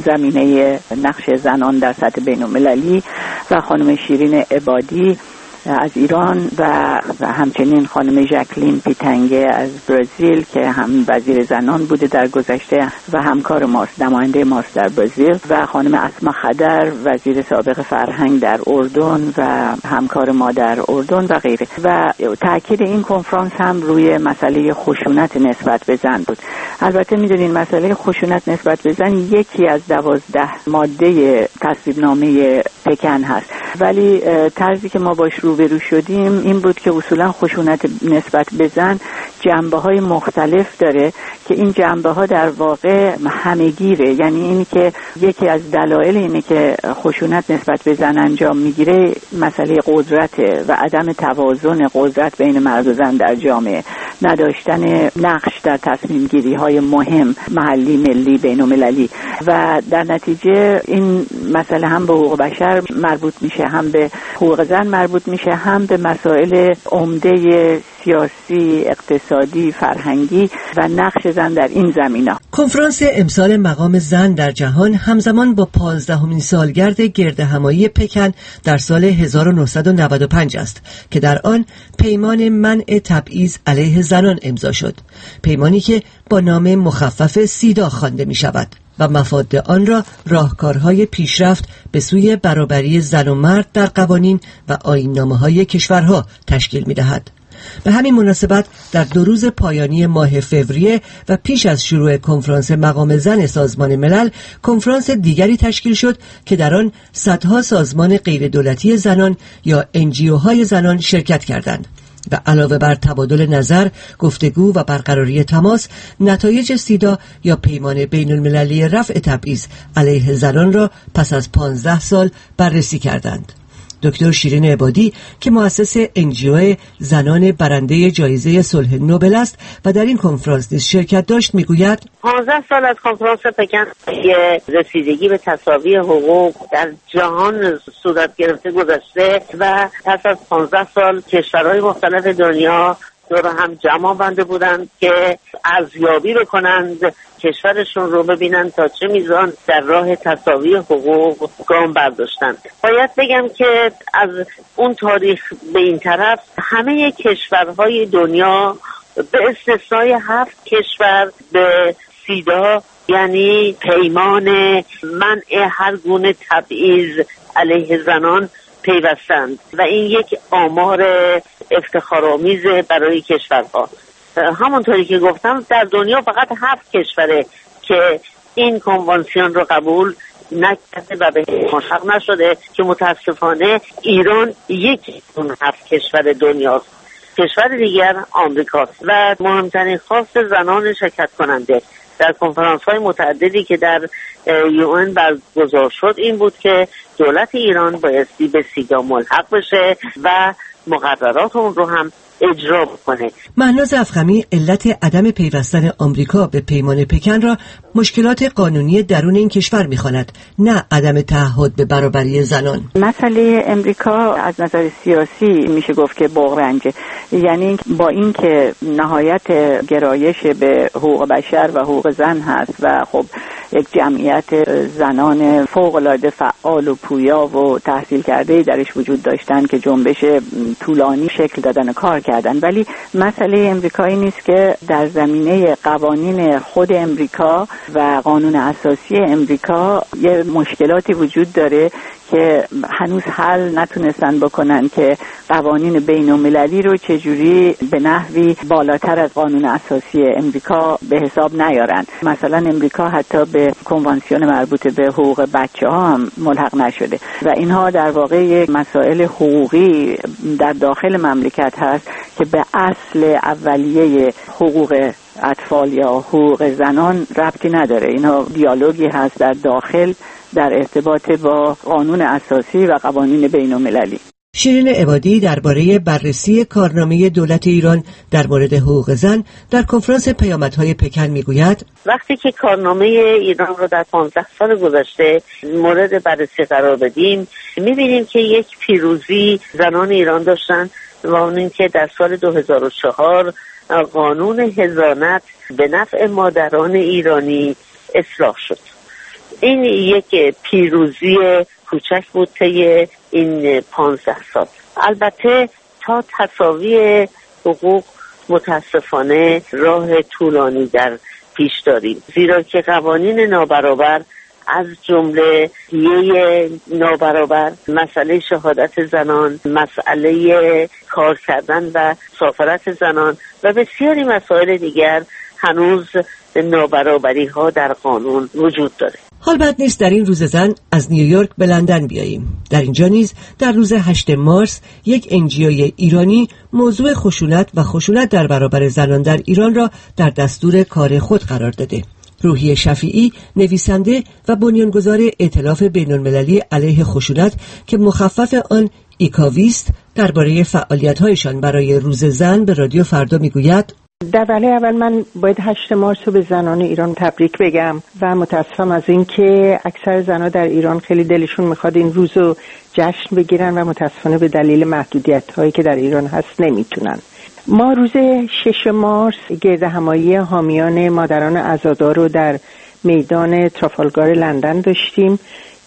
زمینه نقش زنان در سطح بین‌المللی و خانم شیرین عبادی از ایران و همچنین خانم ژاکلین پیتنگه از برزیل که هم وزیر زنان بوده در گذشته و همکار ماست، نماینده ماست در برزیل، و خانم اسما خدر وزیر سابق فرهنگ در اردن و همکار ما در اردن و غیره. و تاکید این کنفرانس هم روی مسئله خشونت نسبت به زن بود. البته میدونین مسئله خشونت نسبت به زن یکی از دوازده ماده تصویبنامه پکن هست، ولی طرزی که ما باش روبرو شدیم این بود که اصولا خشونت نسبت به زن جنبه های مختلف داره که این جنبه ها در واقع همه‌گیره. یعنی اینی که یکی از دلایل اینه که خشونت نسبت به زن انجام میگیره مسئله قدرته و عدم توازن قدرت بین مرد و زن در جامعه، نداشتن نقش در تصمیم گیری های مهم محلی، ملی، بین المللی و در نتیجه این مسئله هم به حقوق بشر مربوط میشه، هم به حقوق زن مربوط میشه، هم به مسائل عمده سیاسی، اقتصادی، فرهنگی و نقش زن در این زمینه. کنفرانس امسال مقام زن در جهان همزمان با پانزدهمین سالگرد گردهمایی پکن در سال هزار و نهصد و نود و پنج است که در آن پیمان منع تبعیض علیه زنان امضا شد، پیمانی که با نام مخفف سیدا خوانده می شود و مفاد آن را راهکارهای پیشرفت به سوی برابری زن و مرد در قوانین و آیین‌نامه‌های کشورها تشکیل می دهد. به همین مناسبت در دو روز پایانی ماه فوریه و پیش از شروع کنفرانس مقام زن سازمان ملل، کنفرانس دیگری تشکیل شد که در آن صدها سازمان غیردولتی زنان یا ان جی او های زنان شرکت کردند و علاوه بر تبادل نظر، گفتگو و برقراری تماس، نتایج سیدا یا پیمان بین المللی رفع تبعیض علیه زنان را پس از پانزده سال بررسی کردند. دکتر شیرین عبادی که مؤسس ان جی او زنان برنده جایزه صلح نوبل است و در این کنفرانس نیز شرکت داشت میگوید پانزده سال از کنفرانس پکن رسیدگی به تساوی حقوق در جهان صورت گرفته گذشته و پس از پانزده سال کشورهای مختلف دنیا دور هم جمع بنده بودند که ارزیابی بکنند کشورشون رو، ببینن تا چه میزان در راه تساوی حقوق گام برداشتن. باید بگم که از اون تاریخ به این طرف همه کشورهای دنیا به استثنای هفت کشور به سیدا یعنی پیمان منع هر گونه تبعیض علیه زنان پیوستند و این یک آمار افتخارآمیز برای کشورها. همونطوری که گفتم در دنیا فقط هفت کشوره که این کنوانسیون رو قبول نکرده و به ملحق نشده که متاسفانه ایران یکی اون هفت کشور دنیاست. کشور دیگر آمریکاست و مهمترین خواست زنان شرکت کننده در کنفرانس های متعددی که در یو ان برگزار شد این بود که دولت ایران بایستی به سیدا ملحق بشه و مقررات اون رو هم اجرا بکنه. مهناز افخمی علت عدم پیوستن آمریکا به پیمان پکن را مشکلات قانونی درون این کشور می‌خواند، نه عدم تعهد به برابری زنان. مسئله امریکا از نظر سیاسی میشه گفت که بغرنجه، یعنی با اینکه نهایت گرایش به حقوق بشر و حقوق زن هست و خب یک جمعیت زنان فوق‌العاده فعال و پویا و تحصیل کرده درش وجود داشتن که جنبش طولانی شکل دادن کار کردن، ولی مسئله امریکایی نیست که در زمینه قوانین خود امریکا و قانون اساسی امریکا یه مشکلاتی وجود داره که هنوز حل نتونستن بکنن که قوانین بین المللی رو چجوری به نحوی بالاتر از قانون اساسی امریکا به حساب نیارن. مثلا امریکا حتی به کنوانسیون مربوط به حقوق بچه ها هم ملحق نشده و اینها در واقع یک مسائل حقوقی در داخل مملکت هست که به اصل اولیه حقوق اطفال یا حقوق زنان ربطی نداره. اینها دیالوگی هست در داخل در ارتباط با قانون اساسی و قوانین بین المللی. شیرین عبادی درباره بررسی کارنامه دولت ایران در مورد حقوق زن در کنفرانس پیامدهای پکن میگوید وقتی که کارنامه ایران رو در پانزده سال گذشته مورد بررسی قرار بدیم میبینیم که یک پیروزی زنان ایران داشتن و اون این که در سال دو هزار و چهار قانون حضانت به نفع مادران ایرانی اصلاح شد. این یک پیروزی کوچک بود طی این پانزده سال. البته تا تساوی حقوق متاسفانه راه طولانی در پیش داریم، زیرا که قوانین نابرابر از جمله دیه نابرابر، مسئله شهادت زنان، مسئله کار کردن و مسافرت زنان و بسیاری مسائل دیگر هنوز نابرابری ها در قانون وجود داره. حال بد نیست در این روز زن از نیویورک به لندن بیاییم. در اینجا نیز در روز هشتم مارس یک انجیوی ایرانی موضوع خشونت و خشونت در برابر زنان در ایران را در دستور کار خود قرار داده. روحی شفیعی، نویسنده و بنیانگذار ائتلاف بین‌المللی علیه خشونت که مخفف آن ایکاویست، درباره فعالیت‌هایشان برای روز زن به رادیو فردا میگوید: در وهله اول من باید هشت مارس رو به زنان ایران تبریک بگم و متاسفم از این که اکثر زنان در ایران خیلی دلشون میخواد این روز رو جشن بگیرن و متاسفانه به دلیل محدودیت‌هایی که در ایران هست نمیتونن. ما روز شش مارس گرد همایی حامیان مادران عزادار رو در میدان ترافالگار لندن داشتیم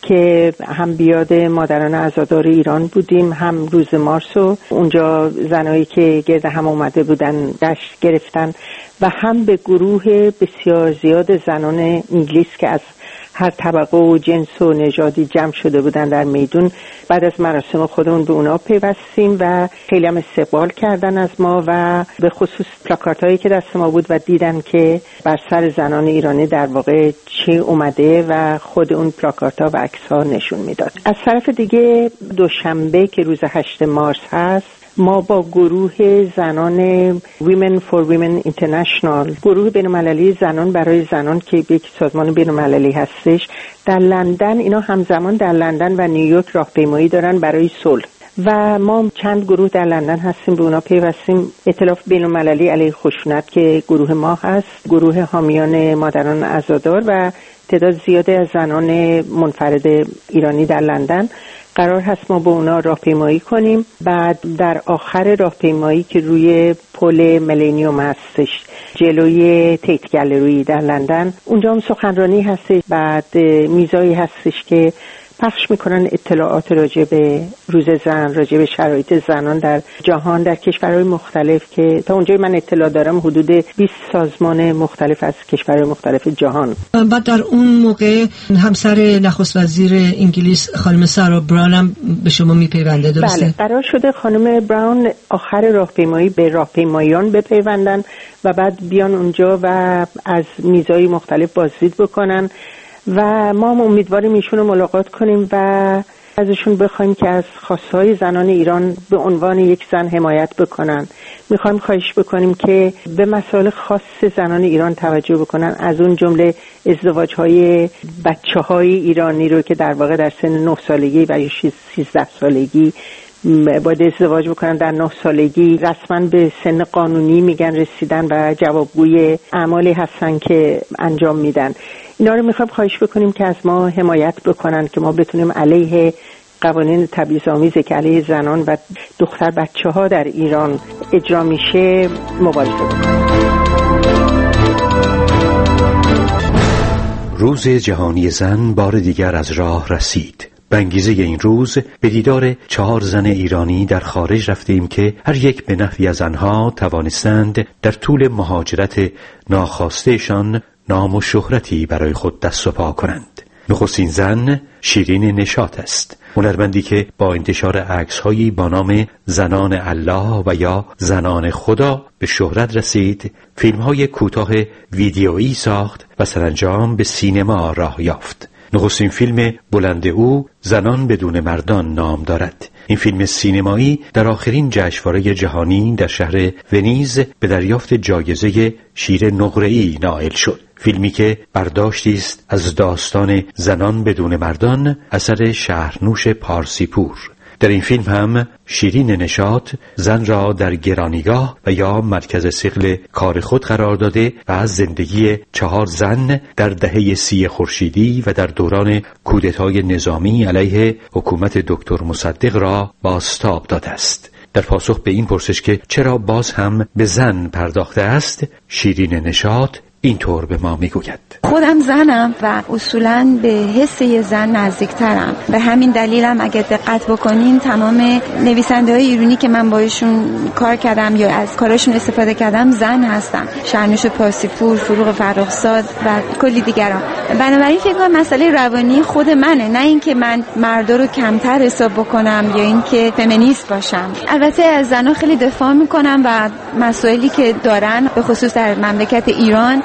که هم بیاد مادران عزادار ایران بودیم، هم روز مارس و اونجا زنایی که گرد هم اومده بودن جشن گرفتن و هم به گروه بسیار زیاد زنان انگلیس که از هر طبقه و جنس و نژادی جمع شده بودن در میدون بعد از مراسم خودمون به اونا پیوستیم و خیلی هم استقبال کردن از ما و به خصوص پلاکارت هایی که دست ما بود و دیدن که بر سر زنان ایرانی در واقع چی اومده و خود اون پلاکارت ها و عکس ها نشون میداد. از طرف دیگه دوشنبه که روز هشتم مارس هست، ما با گروه زنان Women for Women International، گروه بین‌المللی زنان برای زنان که یک سازمان بین‌المللی هستش، در لندن، اینا همزمان در لندن و نیویورک راهپیمایی دارن برای صلح و ما چند گروه در لندن هستیم به اونا پیوستیم. ائتلاف بین‌المللی علیه خشونت که گروه ما هست، گروه حامیان مادران عزادار و تعداد زیادی از زنان منفرد ایرانی در لندن قرار هست ما با اونا راهپیمایی کنیم. بعد در آخر راهپیمایی که روی پل ملینیوم هستش جلوی تیت گالری در لندن، اونجا هم سخنرانی هستش، بعد میزایی هستش که پخش میکنن اطلاعات راجع به روز زن، راجع به شرایط زنان در جهان در کشورهای مختلف که تا اونجای من اطلاع دارم حدود بیست سازمان مختلف از کشورهای مختلف جهان. بعد در اون موقع همسر نخست وزیر انگلیس خانم سارا براون هم به شما میپیونده، درسته؟ بله، قرار شده خانم براون آخر راهپیمایی به راهپیمایان بپیوندن و بعد بیان اونجا و از میزهای مختلف بازدید بکنن و ما هم امیدواریم ایشون رو ملاقات کنیم و ازشون بخوایم که از خواستهای زنان ایران به عنوان یک زن حمایت بکنن. میخوایم خواهش بکنیم که به مسائل خاص زنان ایران توجه بکنن، از اون جمله ازدواج‌های بچه‌های ایرانی رو که در واقع در سن نه سالگی و سیزده سالگی باید ازدواج بکنن، در نه سالگی رسما به سن قانونی میگن رسیدن و جوابگوی اعمالی هستن که انجام میدن. اینا رو میخوایم خواهش بکنیم که از ما حمایت بکنن که ما بتونیم علیه قوانین تبعیض‌آمیزی که علیه زنان و دختر بچه ها در ایران اجرا میشه مبارزه بکنیم. روز جهانی زن بار دیگر از راه رسید. به انگیزه این روز به دیدار چهار زن ایرانی در خارج رفتیم که هر یک به نحوی از آنها توانستند در طول مهاجرت ناخواسته‌شان نام و شهرتی برای خود دست و پا کنند. نخستین زن شیرین نشاط است، هنرمندی که با انتشار عکس‌هایی با نام زنان الله و یا زنان خدا به شهرت رسید، فیلم‌های کوتاه ویدیویی ساخت و سرانجام به سینما راه یافت. نخستین فیلم بلند او زنان بدون مردان نام دارد. این فیلم سینمایی در آخرین جشنواره جهانی در شهر ونیز به دریافت جایزه شیر نقره‌ای نائل شد. فیلمی که برداشتی است از داستان زنان بدون مردان اثر شهرنوش پارسیپور. در این فیلم هم شیرین نشاط زن را در گرانیگاه و یا مرکز ثقل کار خود قرار داده و از زندگی چهار زن در دهه سی خورشیدی و در دوران کودتای نظامی علیه حکومت دکتر مصدق را بازتاب داده است. در پاسخ به این پرسش که چرا باز هم به زن پرداخته است، شیرین نشاط اینطور به ما میگوید: خودم زنم و اصولاً به حس یه زن نزدیکترم. به همین دلیلم اگه دقت بکنین تمام نویسنده های ایرانی که من باشون کار کردم یا از کارشون استفاده کردم زن هستن. شهرنوش پارسیپور، فروغ فرخزاد و کلی دیگران. بنابراین فکر کنم مسئله روانی خود منه، نه اینکه من مردا رو کمتر حساب بکنم یا اینکه فمینیست باشم. البته از زنها خیلی دفاع میکنم و مسائلی که دارن به خصوص در مملکت ایران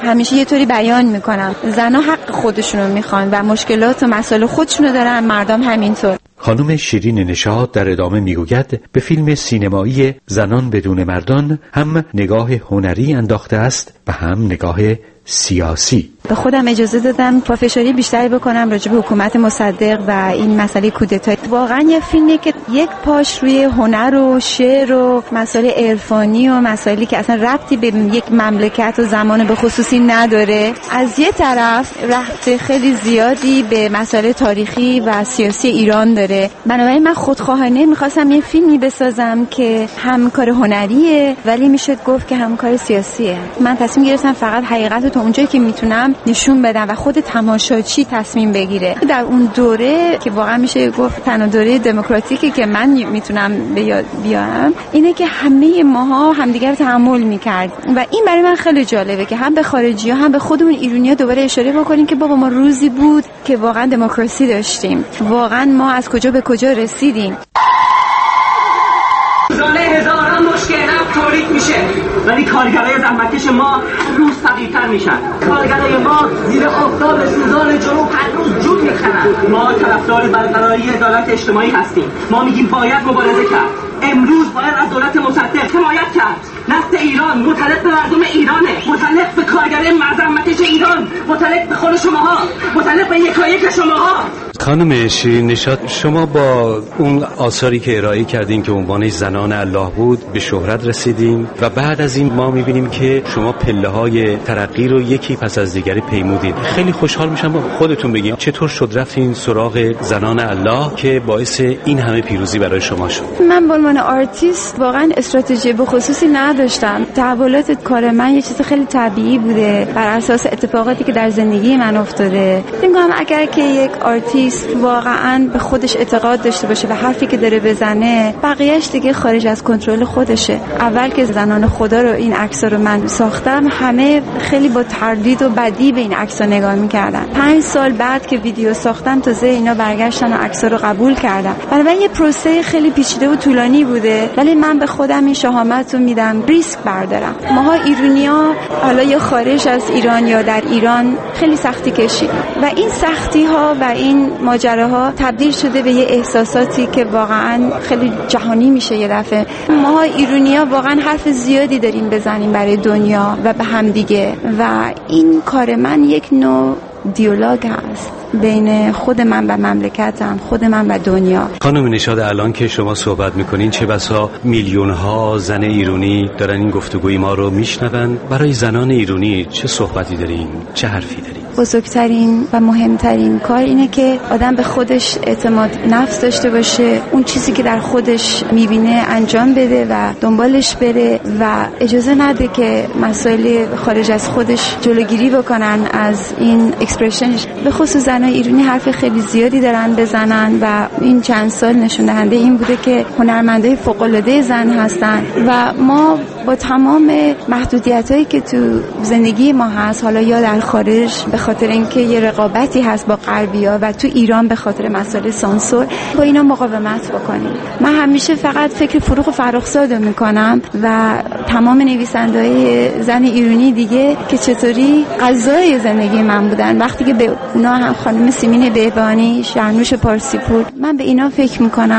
همیشه یه طوری بیان میکنم زنها حق خودشونو میخوان و مشکلات و مسائل خودشونو دارن، مردم همینطور. خانم شیرین نشاط در ادامه میگوید به فیلم سینمایی زنان بدون مردان هم نگاه هنری انداخته است و هم نگاه سیاسی. به خودم اجازه دادم پافشاری بیشتری بکنم راجع به حکومت مصدق و این مسئله کودتا. واقعا یه فیلمی که یک پاش روی هنر و شعر و مسائل عرفانی و مسائلی که اصلا ربطی به یک مملکت و زمان به خصوصی نداره، از یه طرف ربط خیلی زیادی به مسائل تاریخی و سیاسی ایران داره. بنابراین من خودخواهانه میخواستم یه فیلمی بسازم که هم کار هنریه ولی میشد گفت که هم کار سیاسیه. من تصمیم گرفتم فقط حقیقت تا اونجایی که میتونم نشون بدم و خود تماشاچی تصمیم بگیره. در اون دوره که واقعا میشه گفت تنها دوره دموکراتیکی که من میتونم به یاد بیارم اینه که همه ماها همدیگر رو تحمل میکرد و این برای من خیلی جالبه که هم به خارجی‌ها هم به خودمون ایرانی‌ها دوباره اشاره بکنیم که بابا ما روزی بود که واقعا دموکراسی داشتیم، واقعا ما از کجا به کجا رسیدیم. روزانه هزاران مشکل نفت تولید میشه ولی کارگرای زحمتکش ما روز فقیرتر میشن. کارگرای ما زیر آفتاب سوزان جنوب هر روز جون میخرن. ما طرفدار برقراری عدالت اجتماعی هستیم. ما میگیم باید مبارزه کرد. امروز باید از دولت مصدق حمایت کرد. نفت ایران متعلق به مردم ایرانه، متعلق به کارگرای زحمتکش ایران، متعلق به خود شماها، متعلق به یکایک شماها. خانم شیرین نشاط، شما با اون آثاری که ارائه کردین که عنوانش زنان الله بود به شهرت رسیدیم و بعد از این ما میبینیم که شما پله های ترقی رو یکی پس از دیگری پیمودید. خیلی خوشحال میشم با خودتون بگیم چطور شد رفتین سراغ زنان الله که باعث این همه پیروزی برای شما شد؟ من به عنوان آرتیست واقعا استراتژی به خصوصی نداشتم. تحولات کار من یه چیز خیلی طبیعی بوده بر اساس اتفاقاتی که در زندگی من افتاده. فکر می‌کنم اگر که یک آرتیست واقعا به خودش اعتقاد داشته باشه و حرفی که داره بزنه بقیهش دیگه خارج از کنترل خودشه. اول که زنان خدا رو این عکس‌ها رو من ساختم همه خیلی با تردید و بدی به این عکس‌ها نگاه می‌کردن. پنج سال بعد که ویدیو ساختم تازه اینا برگشتن و عکس‌ها رو قبول کردن. بنابراین یه پروسه خیلی پیچیده و طولانی بوده ولی من به خودم این شهامت رو میدم ریسک بردارم. ماها ایرانی‌ها حالا یا خارج از ایران یا در ایران خیلی سختی کشیدیم و این سختی‌ها و این ماجراها تبدیل شده به یه احساساتی که واقعا خیلی جهانی میشه. یه دفعه ما ایرانی‌ها واقعا حرف زیادی داریم بزنیم برای دنیا و به هم دیگه و این کار من یک نوع دیالوگ هست بین خود من و مملکتم، خود من و دنیا. خانم نشاط، الان که شما صحبت میکنین چه بسا میلیون ها زن ایرانی دارن این گفتگوی ما رو میشنون. برای زنان ایرانی چه صحبتی دارین؟ چه حرفی دارین؟ بزرگترین و مهمترین کار اینه که آدم به خودش اعتماد نفس داشته باشه، اون چیزی که در خودش میبینه انجام بده و دنبالش بره و اجازه نده که مسائل خارج از خودش جلوگیری بکنن از این اکسپرشنش. به خصوص زنای ایرانی حرف خیلی زیادی دارن بزنن و این چند سال نشون دهنده این بوده که هنرمندای فوق‌العاده زن هستن و ما با تمام محدودیتایی که تو زندگی ما هست، حالا یا در خارج به خاطر اینکه یه رقابتی هست با غربی‌ها و تو ایران به خاطر مسائل سانسور، با اینا مقاومت بکنیم. من همیشه فقط فکر فروغ فرخزاد رو میکنم و تمام نویسنده‌های زن ایرانی دیگه که چطوری غذای زندگی من بودن. وقتی که به اونا هم خانم سیمین بهبانی، شرنوش پارسیپور، من به اینا فکر میکنم.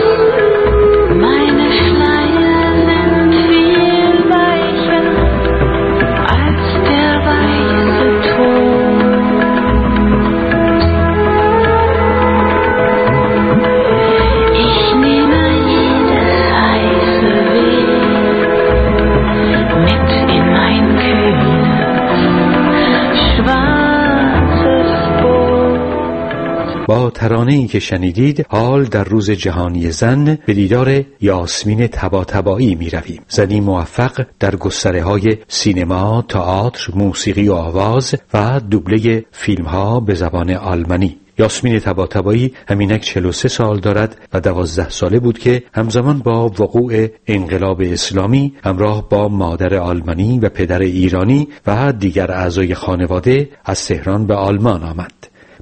با ترانه‌ای که شنیدید حال در روز جهانی زن به دیدار یاسمین طباطبایی می رویم. زنی موفق در گستره‌های سینما، تئاتر، موسیقی و آواز و دوبله فیلم‌ها به زبان آلمانی. یاسمین طباطبایی همینک چهل و سه سال دارد و دوازده ساله بود که همزمان با وقوع انقلاب اسلامی همراه با مادر آلمانی و پدر ایرانی و دیگر اعضای خانواده از تهران به آلمان آمد.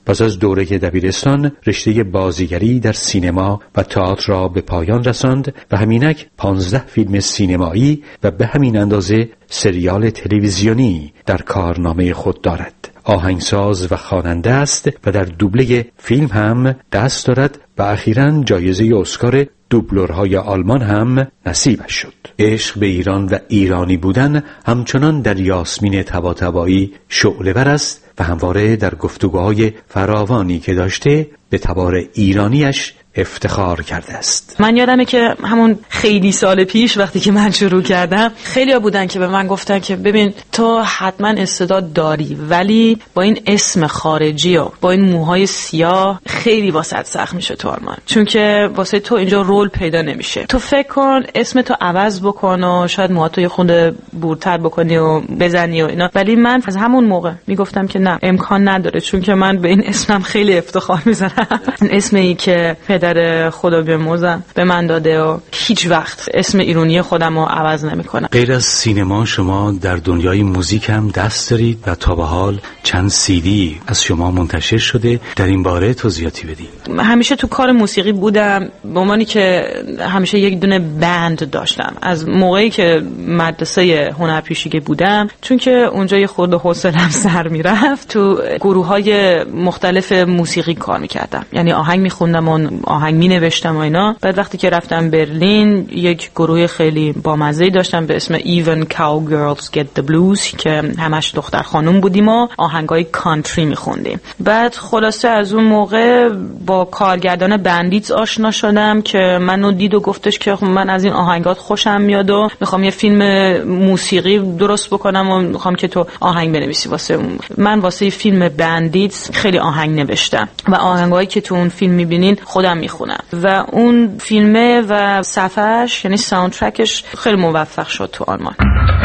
پس از دوره دبیرستان رشته بازیگری در سینما و تئاتر را به پایان رساند و همینک پانزده فیلم سینمایی و به همین اندازه سریال تلویزیونی در کارنامه خود دارد. آهنگساز و خواننده است و در دوبله فیلم هم دست دارد و اخیراً جایزه اسکار دوبلورهای آلمان هم نصیبش شد. عشق به ایران و ایرانی بودن همچنان در یاسمین طباطبایی شعله‌ور است و همواره در گفتگوهای فراوانی که داشته به تبار ایرانیش افتخار کرده است. من یادمه که همون خیلی سال پیش وقتی که من شروع کردم خیلی ها بودن که به من گفتن که ببین تو حتما استعداد داری ولی با این اسم خارجی و با این موهای سیاه خیلی واسط سخت میشه تو آلمان، چون که واسه تو اینجا رول پیدا نمیشه. تو فکر کن اسم تو عوض بکن و شاید موهاتو یه خورده بورتر بکنی و بزنی و اینا. ولی من از همون موقع میگفتم که نه، امکان نداره، چون که من به این اسمم خیلی افتخار میزنم. این اسمی که در خدا بیامرزم به من داده و هیچ وقت اسم ایرانی خودم رو عوض نمی کنم. غیر از سینما شما در دنیای موزیک هم دست دارید و تا به حال چند سی دی از شما منتشر شده. در این باره توضیحاتی بدید. همیشه تو کار موسیقی بودم، به عنوانی که همیشه یک دونه بند داشتم از موقعی که مدرسه هنرپیشگی بودم، چون که اونجا یه خورده حوصله‌ام سر میرفت. تو گروه‌های مختلف موسیقی کار میکردم، یعنی آهنگ میخوندم و آهنگ می نوشتم و اینا. بعد وقتی که رفتم برلین یک گروه خیلی بامزه‌ای داشتم به اسم Even Cowgirls Get the Blues که همش دختر خانوم بودیم و آهنگای کانتری می خوندیم. بعد خلاصه از اون موقع با کارگردان بندیتس آشنا شدم که منو دید و گفتش که من از این آهنگات خوشم میاد و میخوام یه فیلم موسیقی درست بکنم و میخوام که تو آهنگ بنویسی واسه من. واسه فیلم بندیتس خیلی آهنگ نوشتم و آهنگایی که تو اون فیلم میبینین خودم میخونم و اون فیلمه و صفحش یعنی ساوندترکش خیلی موفق شد تو آلمان.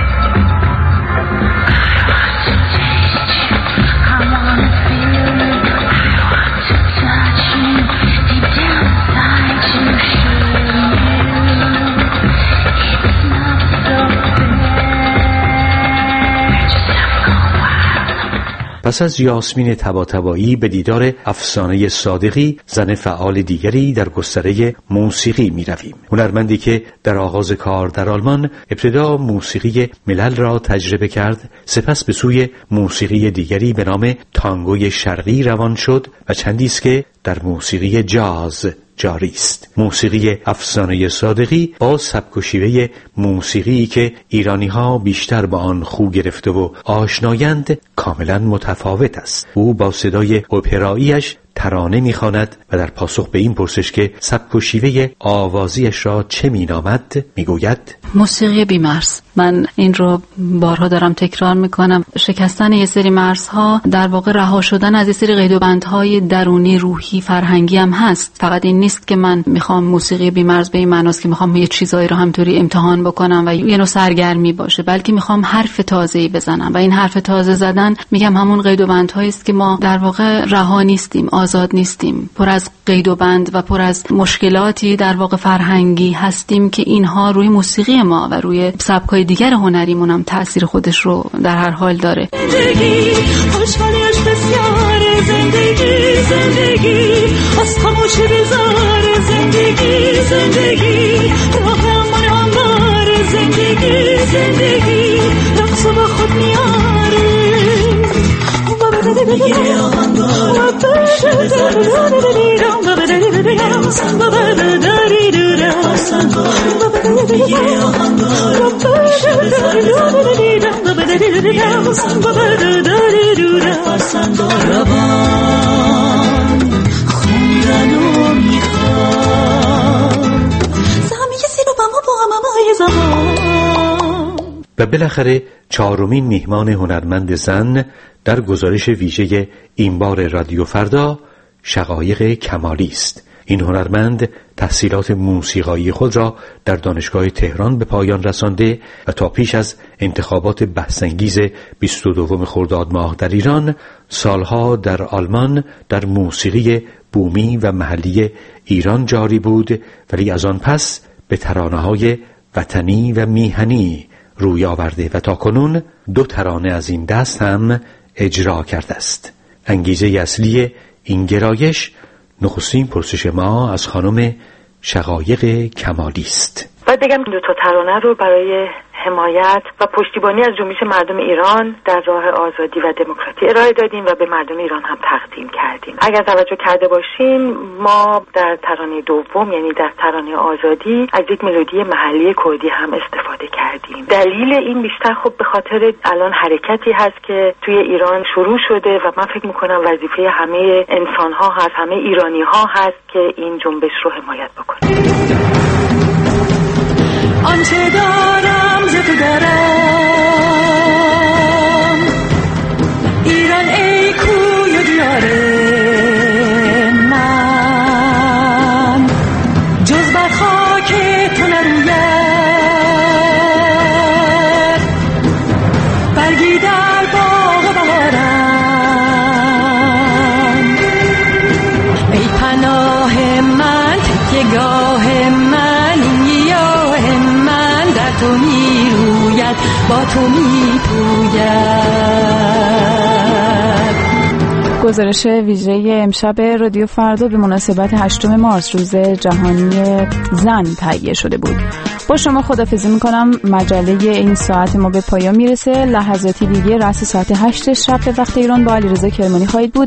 پس از یاسمین طباطبایی به دیدار افسانه صادقی، زن فعال دیگری در گستره موسیقی می رویم. هنرمندی که در آغاز کار در آلمان ابتدا موسیقی ملل را تجربه کرد، سپس به سوی موسیقی دیگری به نام تانگوی شرقی روان شد و چندیست که در موسیقی جاز جاری است. موسیقی افسانه صادقی با سبک و شیوه موسیقی که ایرانی‌ها بیشتر با آن خو گرفته و آشنایند کاملا متفاوت است. او با صدای اپرایی‌اش ترانه می‌خواند و در پاسخ به این پرسش که سبک و شیوه آوازیش را چه می‌نامد میگوید موسیقی بی‌مرز. من این رو بارها دارم تکرار میکنم. شکستن یه سری مرزها در واقع رها شدن از یه سری قید و بندهای درونی، روحی، فرهنگی هم هست. فقط این نیست که من میخوام موسیقی بی‌مرز به این معناست که میخوام یه چیزایی رو همطوری امتحان بکنم و یه نوع سرگرمی باشه، بلکه میخوام حرف تازه‌ای بزنم و این حرف تازه زدن میگم همون قید و بندهایی است که ما در واقع رها نیستیم، آزاد نیستیم، پر از قید و بند و پر از مشکلاتی در واقع فرهنگی هستیم که اینها روی موسیقی ما و روی سبکای دیگر هنریمون هم تأثیر خودش رو در هر حال داره. زندگی خوشحالیش بسیار، زندگی زندگی از خاموشی بزار، زندگی زندگی راه من انبار، زندگی زندگی رقص با خود میاره زندگی انبار و بالاخره چهارمین میهمان هنرمند زن در گزارش ویژه این بار رادیو فردا شقایق کمالی است. این هنرمند تحصیلات موسیقایی خود را در دانشگاه تهران به پایان رسانده و تا پیش از انتخابات بحث‌انگیز بیست و دو خرداد ماه در ایران سالها در آلمان در موسیقی بومی و محلی ایران جاری بود، ولی از آن پس به ترانه‌های وطنی و میهنی روی آورده و تا کنون دو ترانه از این دست هم اجرا کرده است. انگیزه اصلی این گرایش نخستین پرسش ما از خانم شقایق کمالی است. باید بگم دو تا ترانه رو برای حمایت و پشتیبانی از جنبش مردم ایران در راه آزادی و دموکراسی ارائه دادیم و به مردم ایران هم تقدیم کردیم. اگر توجه کرده باشین ما در ترانه دوم یعنی در ترانه آزادی از یک ملودی محلی کردی هم استفاده کردیم. دلیل این بیشتر خب به خاطر الان حرکتی هست که توی ایران شروع شده و من فکر میکنم وظیفه همه انسان ها هست، همه ایرانی ها هست که این جنبش رو حمایت بکنه. آنچه دارم ز تو دارم، ایران ای کوی و دیار من، جز بر خاک تو نروید برگی در باغ بهارم. ای پناه من، تکیه‌گاه من، این گیاه من در تو می روید، با تو می پوید. گزارش ویژه امشب رادیو فردا به مناسبت هشتم مارس روز جهانی زن تهیه شده بود. با شما خداحافظی میکنم. مجله این ساعت ما به پایان میرسه. لحظاتی دیگه رأس ساعت هشت شب به وقت ایران با علیرضا کرمانی خواهید بود.